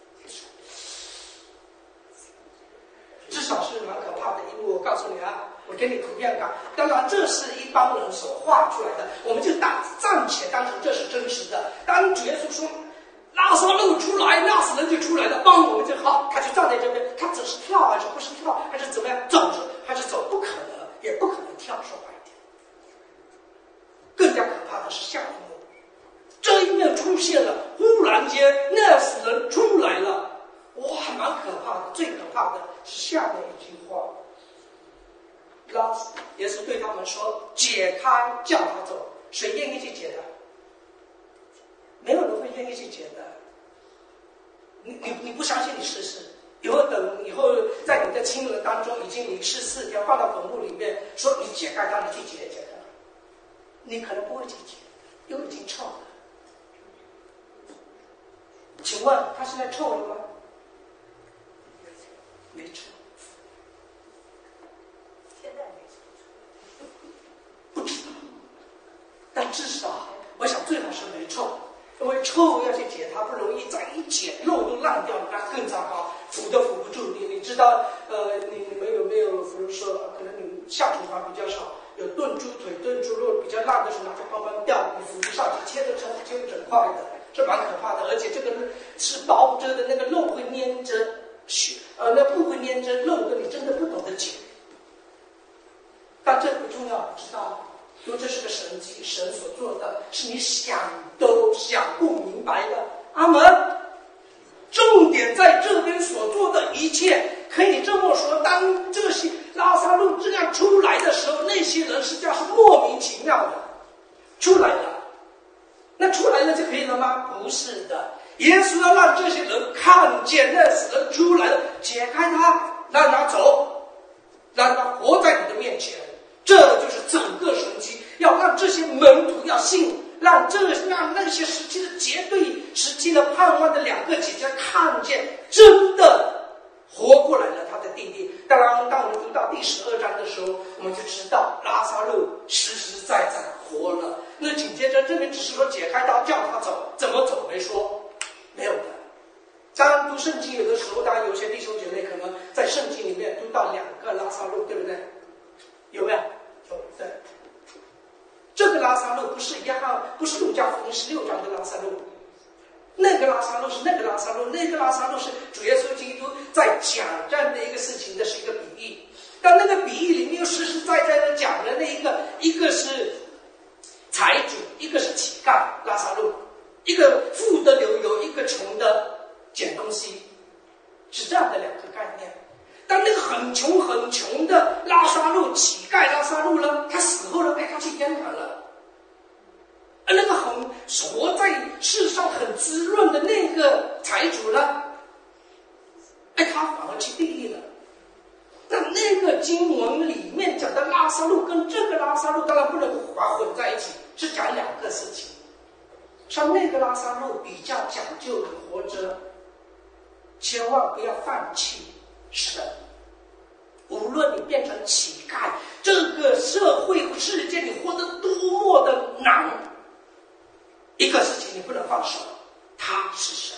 至少是蛮可怕的，因为我告诉你啊，我给你图片感。当然，这是一帮人所画出来的，我们就暂且当成这是真实的。当主耶稣说拉撒路出来，那死人就出来了，帮我们就好，他就站在这边，他只是跳还是不是跳，还是怎么样走着还是走，不可能，也不可能跳，说白一点。更加可怕的是下一幕，这一幕出现了，忽然间那死人出来了。哇，蛮可怕的。最可怕的是下面一句话： 耶稣对他们说：“解开，叫他走。”谁愿意去解的？没有人会愿意去解的。你不相信，你试试。以后在你的亲人当中已经离世4天，放到坟墓里面，说你解开它，你去解开，你可能不会去解，因为已经臭了。请问他现在臭了吗？没臭。 现在没臭。 不知道，但至少我想最好是没臭，因为臭要去解它不容易，再一解肉都烂掉了，那更糟糕，扶都扶不住。你知道你们有没有，比如说可能你下厨房比较少，有炖猪腿、炖猪肉比较烂的时候，拿着棒棒吊，你扶不上去，切得成整块的，这蛮可怕的。而且这个是包着的，那个肉会粘着那不会粘着肉的，你真的不懂得解。但这不重要，知道，因为这是个神迹，神所做的是你想都想不明白的。阿门。重点在这边所做的一切，可以这么说，当这些拉撒路这样出来的时候，那些人实际上是莫名其妙的出来了。那出来了就可以了吗？不是的，耶稣要让这些人看见那死人出来了，解开他，让他走，让他活在你的面前。这就是整个神迹，要让这些门徒要信，让那些时期的绝对时期的盼望的2个姐姐看见真的活过来了他的弟弟。当然，当我们读到第12章的时候，我们就知道拉撒路实实在在活了。那紧接着这边只是说解开刀叫他走，怎么走没说，没有的。当然读圣经有的时候，当然有些弟兄姐妹可能在圣经里面读到2个拉撒路，对不对？有没有？有。对。这个拉撒路不是不是路加福音16章的拉撒路，那个拉撒路是那个拉撒路，那个拉撒路是主耶稣基督在讲这样的一个事情的，是一个比喻。但那个比喻里面又实实在在的讲了一个是财主，一个是乞丐拉撒路，一个富的流油，一个穷的捡东西，是这样的2个概念。但那个很穷的拉撒路，乞丐拉撒路呢，他死后呢，他去天堂了。而那个活在世上很滋润的那个财主呢，他反而去地狱了。那个经文里面讲的拉撒路跟这个拉撒路当然不能混在一起，是讲2个事情。像那个拉撒路比较讲究的活着，千万不要放弃神。无论你变成乞丐，这个社会世界你活得多么的难，一个事情你不能放手，他是神。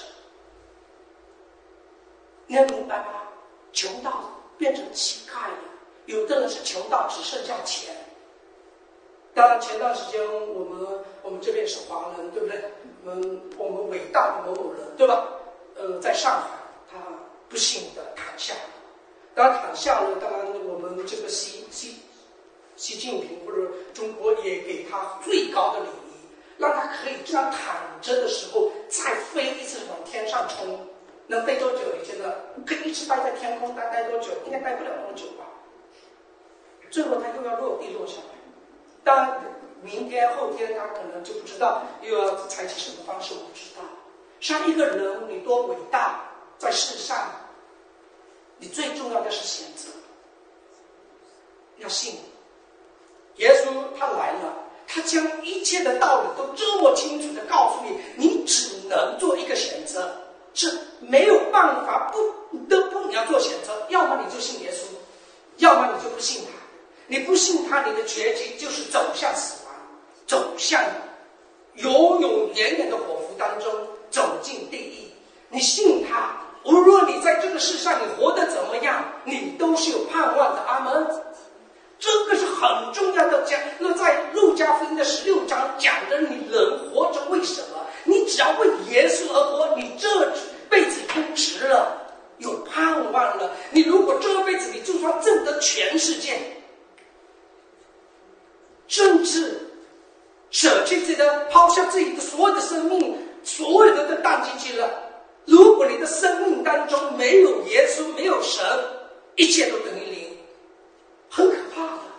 你能明白吗？穷到变成乞丐了，有的人是穷到只剩下钱。当然前段时间我们这边是华人，对不对？我们伟大的某某人，对吧？在上海他不幸的躺下了。当然躺下了，当然我们这个习近平或者中国也给他最高的礼仪，让他可以这样躺着的时候再飞一次往天上冲。能飞多久？你觉得可以一直待在天空待多久？应该待不了那么久吧。最后他又要落地落下来。当然明天后天他可能就不知道又要采取什么方式，我不知道。像一个人你多伟大，在世上你最重要的是选择，要信。耶稣他来了，他将一切的道理都这么清楚的告诉你，你只能做一个选择，是没有办法，不得不你要做选择，要么你就信耶稣，要么你就不信他。你不信他，你的结局就是走向死亡，走向永永远远的火湖当中，走进地狱。你信他，无论你在这个世上你活得怎么样，你都是有盼望的。阿门。这个是很重要的讲。那在路加福音的16章讲的，你人活着为什么？你只要为耶稣而活，你这辈子都值了，有盼望了。你如果这辈子你就算挣得全世界，甚至舍弃自己的，抛下自己的所有的生命，所有的都荡进去了。如果你的生命当中没有耶稣，没有神，一切都等于零，很可怕的。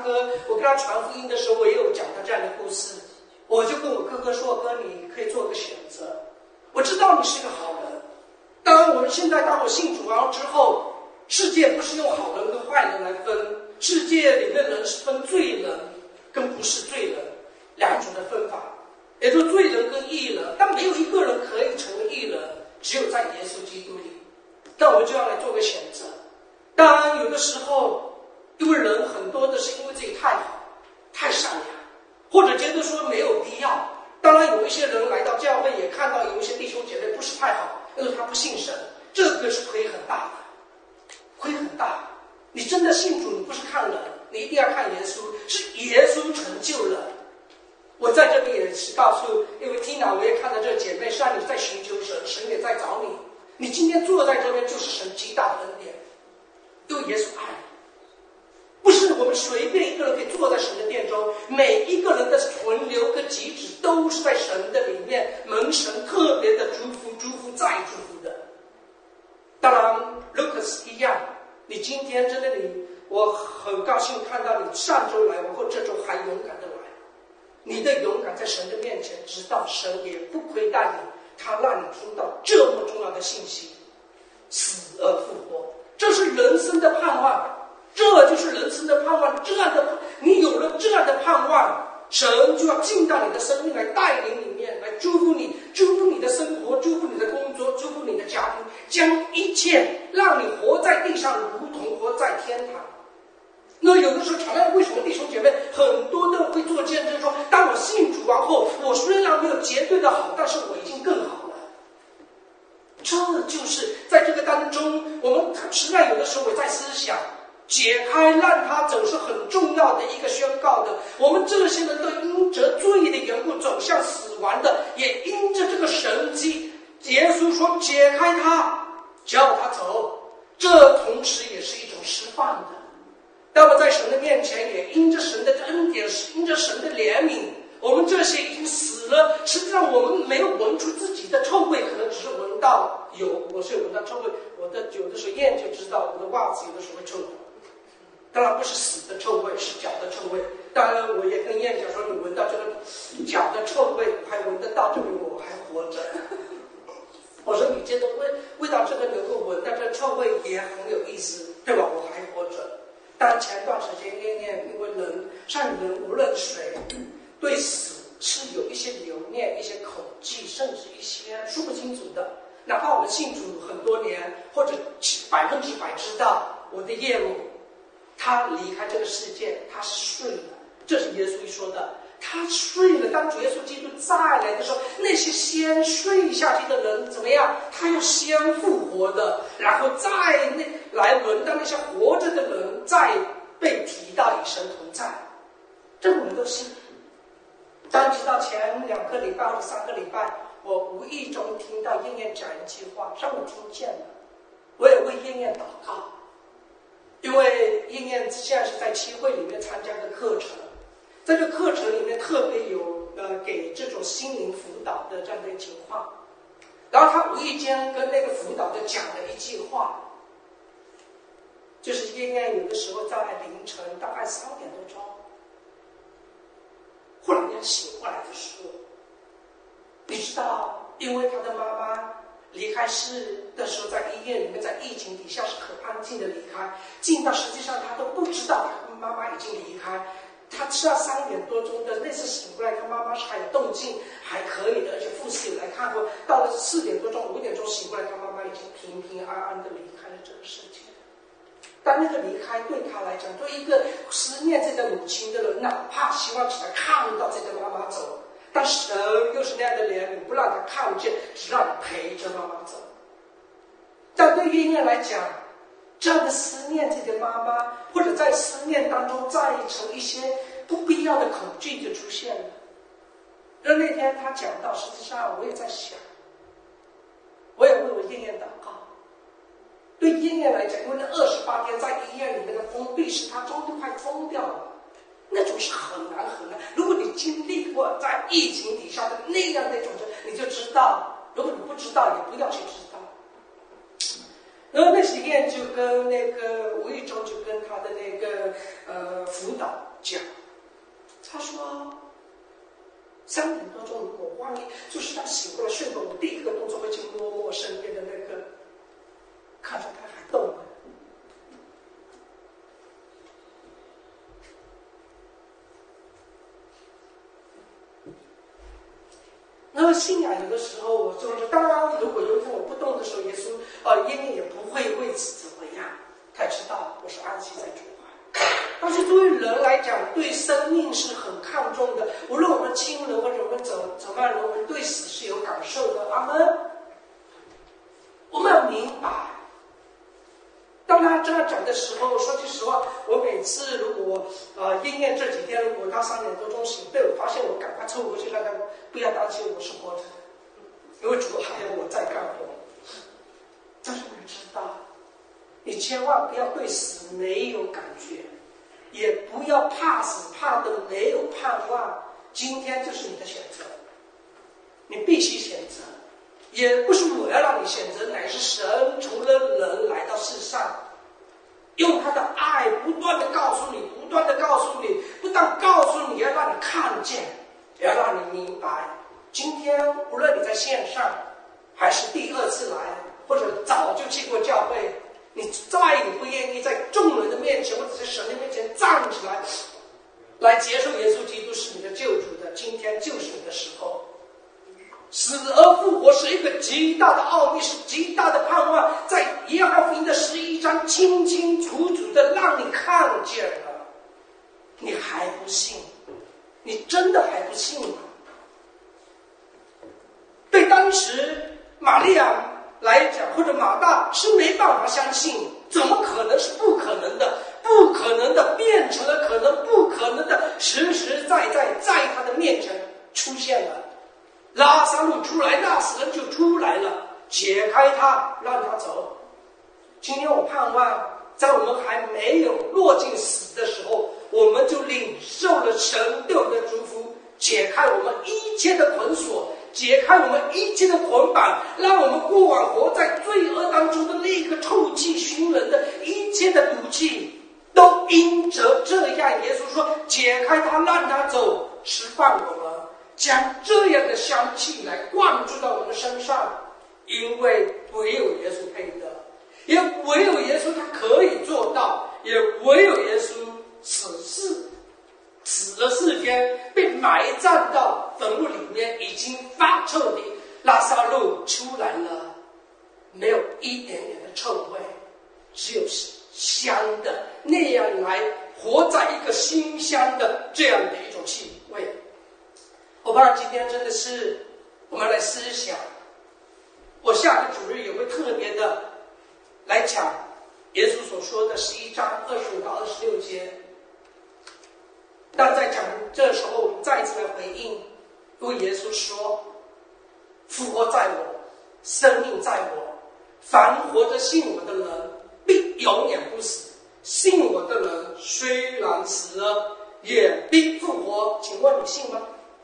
哥，我跟他传福音的时候，我也有讲他这样的故事。我就跟我哥哥说：“哥，你可以做个选择。我知道你是个好人。当然，我们现在当我信主之后，世界不是用好人跟坏人来分，世界里面人是分罪人跟不是罪人两种的分法，也就是罪人跟义人。但没有一个人可以成为义人，只有在耶稣基督里。那我们就要来做个选择。当然，有的时候，因为人很多的是因为自己太好、太善良，或者觉得说没有必要。当然，有一些人来到教会，也看到有一些弟兄姐妹不是太好，因为他不信神，这个是亏很大的，亏很大。你真的信主，你不是看人，你一定要看耶稣，是耶稣成就了。我在这边也是告诉，因为 Tina 我也看到这个姐妹，是让你在寻求神，神也在找你。你今天坐在这边，就是神极大的恩典，因为耶稣爱你。不是我们随便一个人可以坐在神的殿中，每一个人的存留跟极致都是在神的里面，蒙神特别的祝福、祝福再祝福的。当然 Lucas 一样，你今天真的我很高兴看到你上周来，或这周还勇敢的来。你的勇敢在神的面前，知道神也不亏待你，他让你听到这么重要的信息，死而复活，这是人生的盼望。这就是人生的盼望，这样的你有了这样的盼望，神就要进到你的生命来带领里面，来祝福你，祝福你的生活，祝福你的工作，祝福你的家庭，将一切让你活在地上如同活在天堂。那有的时候常常为什么弟兄姐妹很多都会做见证说，当我信主后，我虽然没有绝对的好，但是我已经更好了。这就是在这个当中，我们实在有的时候我在思想解开让他走是很重要的一个宣告的。我们这些人都因着罪的缘故走向死亡的，也因着这个神迹，耶稣说解开他，叫他走，这同时也是一种释放的。但我在神的面前，也因着神的恩典，因着神的怜悯，我们这些已经死了，实际上我们没有闻出自己的臭味，可能只是闻到我是有闻到臭味，我的有的时候验就知道我的袜子有的时候会臭的。当然不是死的臭味，是脚的臭味。当然我也跟燕讲说，你闻到这个脚的臭味，我还闻得到，证明我还活着。我说你觉得味道这个能够闻到这臭味也很有意思，对吧？我还活着。当然前段时间燕燕因为人无论谁对死是有一些留念、一些恐惧，甚至一些说不清楚的。哪怕我们信主很多年，或者100%知道我的业务。他离开这个世界，他是睡了，这是耶稣说的。他睡了，当主耶稣基督再来的时候，那些先睡下去的人怎么样？他要先复活的，然后再来轮到那些活着的人，再被提到与神同在。这我们都信。当然，直到前2个礼拜或者3个礼拜，我无意中听到燕燕讲一句话，让我听见了，我也为燕燕祷告。因为燕燕现在是在七会里面参加的课程，在这课程里面特别有给这种心灵辅导的这样的情况，然后他无意间跟那个辅导的讲了一句话，就是燕燕有的时候在凌晨大概3点多钟，忽然间醒过来的时候，你知道，因为他的妈妈离开世的时候，在医院里面，在疫情底下是很安静的离开，静到实际上他都不知道他妈妈已经离开。他知道3点多钟的那次醒过来，他妈妈是还有动静，还可以的，而且护士有来看过。到了4点多钟、5点钟醒过来，他妈妈已经平平安安的离开了这个世界。但那个离开对他来讲，对一个思念这个母亲的人，哪怕希望起来看到这个妈妈走，但神又是那样的怜悯，不让他看见，只让你陪着妈妈走。但对于燕燕来讲，这样的思念这个妈妈，或者在思念当中再成一些不必要的恐惧就出现了。而那天他讲到，实际上我也在想，我也为我燕燕祷告。对燕燕来讲，因为那28天在医院里面的封闭，使他终于快疯掉了，那种是很难很难。如果你经历过在疫情底下的那样的一种人，你就知道；如果你不知道，也不要去知道。然后那时燕就跟那个无意中就跟他的那个辅导讲。他说3点多钟，如果万一就是他醒过来睡过，我第一个动作会去摸摸身边的那个，看着他还动了。那么信仰有的时候，我就是当然，如果有一天我不动的时候，耶稣耶利也不会为此怎么样，他知道我是安息在主怀。但是作为人来讲，对生命是很看重的，无论我们亲人或者我们怎么样人，我们对死是有感受的。阿们。我们要明白，当他这样讲的时候，说句实话，我每次如果应验这几天，如果他3点多钟醒，被我发现，我赶快凑过去让他不要担心我是活着的，因为主还要我再干活。但是你知道，你千万不要对死没有感觉，也不要怕死怕的没有盼望。今天就是你的选择，你必须选择，也不是我要让你选择，乃是神除了人来到世上，用他的爱不断的告诉你，不断的告诉你，不但告诉你，要让你看见，也要让你明白。今天无论你在线上，还是第2次来，或者早就去过教会，你再也不愿意在众人的面前或者在神的面前站起来，来接受耶稣基督是你的救主的，今天就是你的时候。死而复活是一个极大的奥秘，是极大的盼望，在约翰福音的11章清清楚楚的让你看见了。你还不信？你真的还不信吗？对当时玛利亚来讲，或者马大是没办法相信，怎么可能是不可能的？不可能的变成了可能，不可能的实实在在在他的面前出现了。拉撒路出来，那死人就出来了，解开他，让他走。今天我盼望，在我们还没有落进死的时候，我们就领受了神对我们的祝福，解开我们一切的捆锁，解开我们一切的捆绑，让我们过往活在罪恶当中的那个臭气熏人的一切的毒气，都因着这样，耶稣说解开他，让他走，释放我们，将这样的香气来灌注到我们身上，因为唯有耶稣配得，也唯有耶稣他可以做到，也唯有耶稣死了4天，被埋葬到坟墓里面，已经发臭的拉撒路出来了，没有一点点的臭味，只有香的，那样来活在一个馨香的这样的一种气味。我怕今天真的是我们来思想，我下个主日也会特别的来讲耶稣所说的11章25到26节。但在讲这时候，我们再一次来回应，因为耶稣说复活在我，生命在我，凡活着信我的人必永远不死，信我的人虽然死了也必复活。请问你信吗？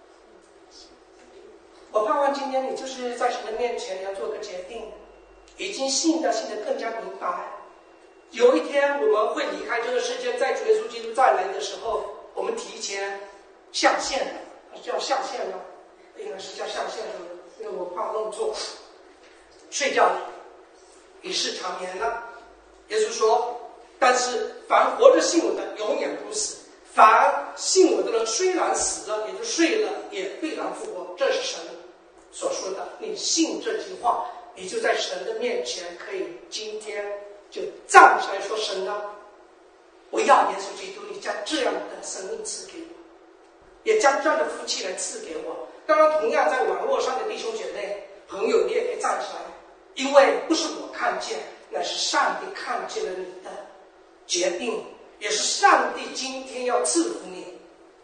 我盼望今天你就是在神的面前要做个决定，已经信的更加明白。有一天我们会离开这个世界，在主耶稣基督再来的时候，我们提前下线了，叫下线吗？应该是叫下线了，因为我怕弄错。睡觉已是长眠了。耶稣说，但是凡活着信我的永远不死，凡信我的人虽然死了，也就睡了，也必然复活。这是神所说的，你信这句话，你就在神的面前可以今天就站起来说，神啊，我要耶稣基督，你将这样的生命赐给我，也将这样的福气来赐给我。当然同样在网络上的弟兄姐妹朋友，你也可以站起来，因为不是我看见，乃是上帝看见了你的决定，也是上帝今天要赐福你。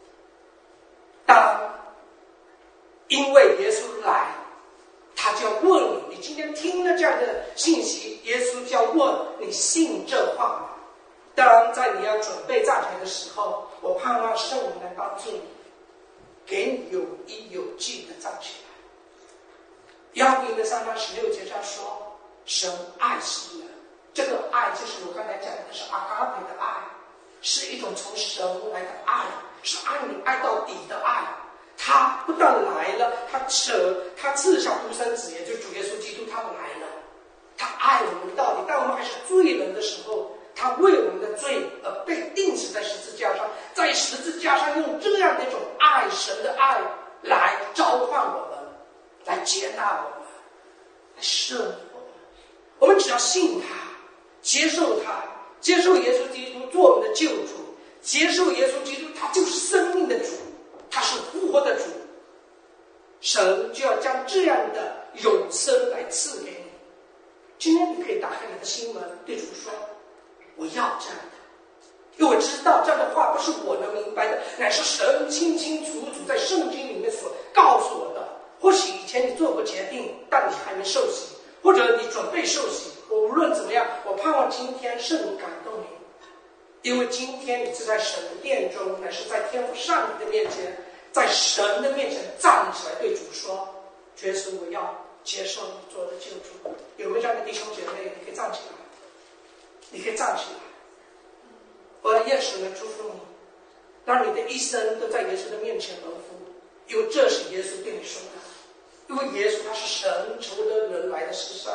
当因为耶稣来，他就要问你，你今天听了这样的信息，耶稣就要问你信这话吗？当在你要准备站起来的时候，我盼望圣灵来帮助你，给你有依有据的站起来。约翰福音的3章16节上说，神爱世人，这个爱就是我刚才讲的是阿嘎培的爱， 是一种从神来的爱，是爱你爱到底的爱。他不但来了，他赐下独生子，也就是主耶稣基督，他来了，他爱我们到底。当我们还是罪人的时候，他为我们的罪而被钉死在十字架上，在十字架上用这样的一种爱，神的爱来召唤我们，来接纳我们，来赦免我们。我们只要信他，接受他，接受耶稣基督做我们的救主，接受耶稣基督，他就是生命的主，他是复活的主，神就要将这样的永生来赐给你。今天你可以打开你的心门，对主说，我要这样的，因为我知道这样的话不是我能明白的，乃是神清清楚楚在圣经里面所告诉我的。或许以前你做过决定，但你还没受洗，或者你准备受洗，无论怎么样，我盼望今天圣灵感动你，因为今天你是在神的殿中，乃是在天父上帝的面前，在神的面前站起来对主说，耶稣，我要接受你做的救主。有没有这样的弟兄姐妹？你可以站起来，你可以站起来。我要愿神来祝福你，让你的一生都在耶稣的面前蒙福，因为这是耶稣对你说的。因为耶稣他是神成为了人来的世上。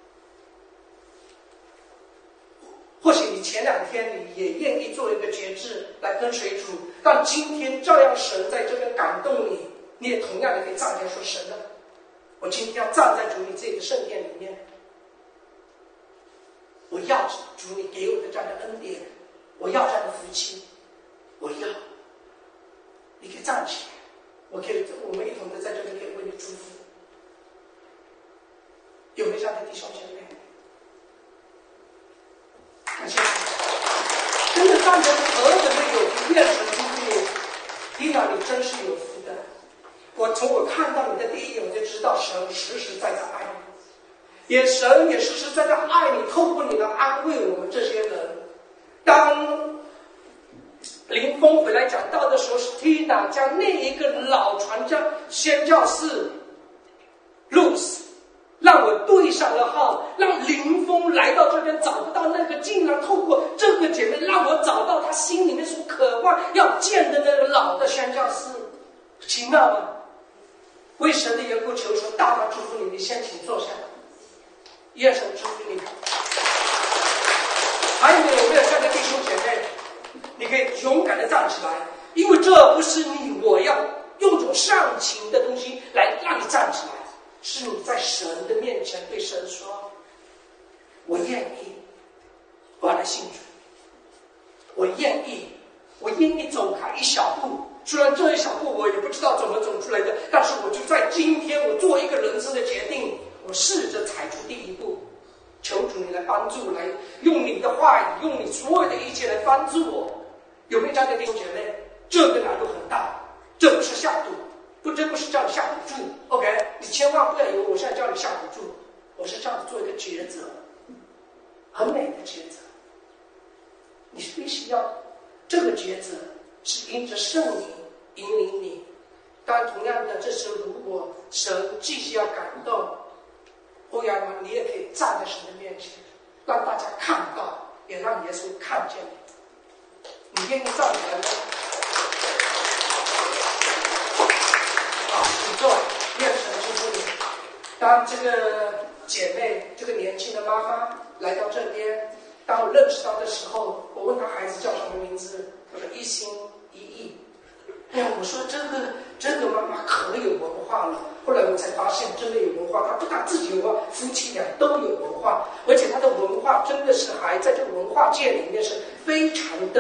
或许你前2天你也愿意做一个节制来跟随主，但今天照样神在这边感动你，你也同样的可以站起来说，神啊，我今天要站在主你这个圣殿里面，我要主你给我的这样的恩典，我要这样的福气，我要。你可以站起来，我们一同的在这里可以为你祝福。有没有这样的弟兄姐妹？感谢主，真的站着何等的有福，愿神祝福你，听到你真是有福的。从我看到你的第一眼，我就知道神实实在在爱你，神也实实在在爱你，透过你来安慰我们这些人。当林峰回来讲道的时候，是 Tina 将那一个老传教宣教士 Luce 让我对上了号，让林峰来到这边找不到那个，竟然透过这个姐妹让我找到他心里面所渴望要见的那个老的宣教士。奇妙吗？为神的缘故求说，大大祝福你，你先请坐下。愿神祝福你。还有没有这样的弟兄姐妹？你可以勇敢的站起来，因为这不是你我要用种上情的东西来让你站起来，是你在神的面前对神说，我愿意，我要来信主，我愿意走开一小步，虽然这一小步我也不知道怎么走出来的，但是我就在今天我做一个人生的决定，我试着踩出第一步。求主你来帮助，来用你的话语，用你所有的一切来帮助我。有没有这样的弟兄姐妹？这个难度很大，这不是下赌，这不是叫你下赌注 OK， 你千万不要以为我现在叫你下赌注，我是叫你做一个抉择，很美的抉择。你必须要这个抉择是因着圣灵引领你。当然同样的，这时候如果神继续要感动欧阳呢，你也可以站在神的面前，让大家看到，也让耶稣看见你。你愿意站起来吗？好，请坐，愿神祝福你。当这个姐妹，这个年轻的妈妈来到这边，当我认识到的时候，我问她孩子叫什么名字，她说一心一意。哎呀，我说这个妈妈可有文化了。后来我才发现，真的有文化。她不但自己有文化，夫妻俩都有文化，而且她的文化真的是还在这个文化界里面是非常的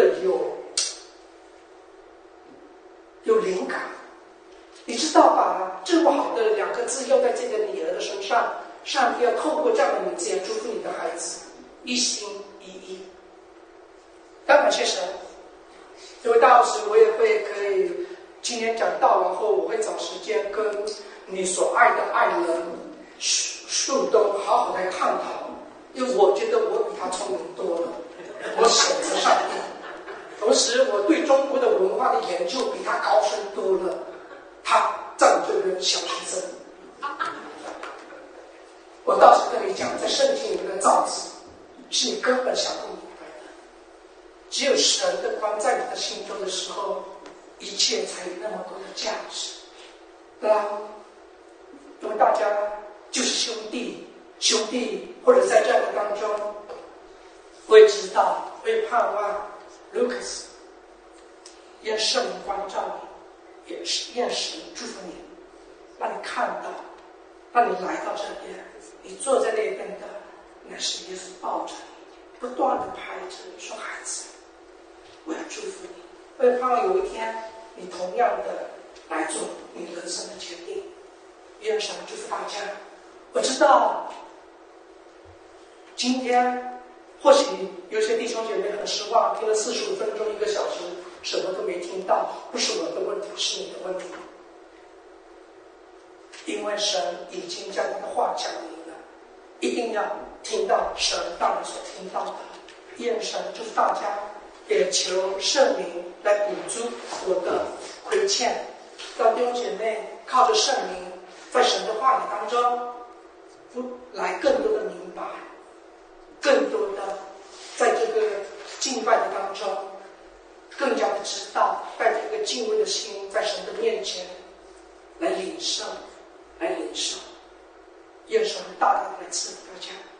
有灵感。你知道把治不好的2个字用在这个女儿的身上，上帝要透过这样的名字来祝福你的孩子，一心一意。当然感谢神。因为到时我也会可以今天讲道，然后我会找时间跟你所爱的爱人树东好好来探讨，因为我觉得我比他聪明多了，我选择上帝，同时我对中国的文化的研究比他高深多了，他在我这边小学生。我倒是跟你讲，在圣经里面的造字是你根本想不明白的， 只有神的光在你的心中的时候，一切才有那么多的价值。对吧？因为大家就是兄弟，或者在这样的当中，我也知道，我也盼望 Lucas 愿圣灵光照你，也是愿神祝福你，让你看到，让你来到这边，你坐在那边的，那是耶稣抱着你，不断的拍着你说：“孩子，我要祝福你。”我也盼望有一天，你同样的来做你人生的决定。愿神祝福大家。我知道，今天或许有些弟兄姐妹很失望，听了45分钟、1个小时，什么都没听到。不是我的问题，是你的问题。因为神已经将他的话讲明了，一定要听到神让你所听到的。愿神祝福大家，也求圣灵来补足我的亏欠，让弟兄姐妹靠着圣灵，在神的话语当中，来更多的明白，更多的在这个敬拜的当中，更加的知道，带着一个敬畏的心，在神的面前来领受，愿神大大的来赐福大家。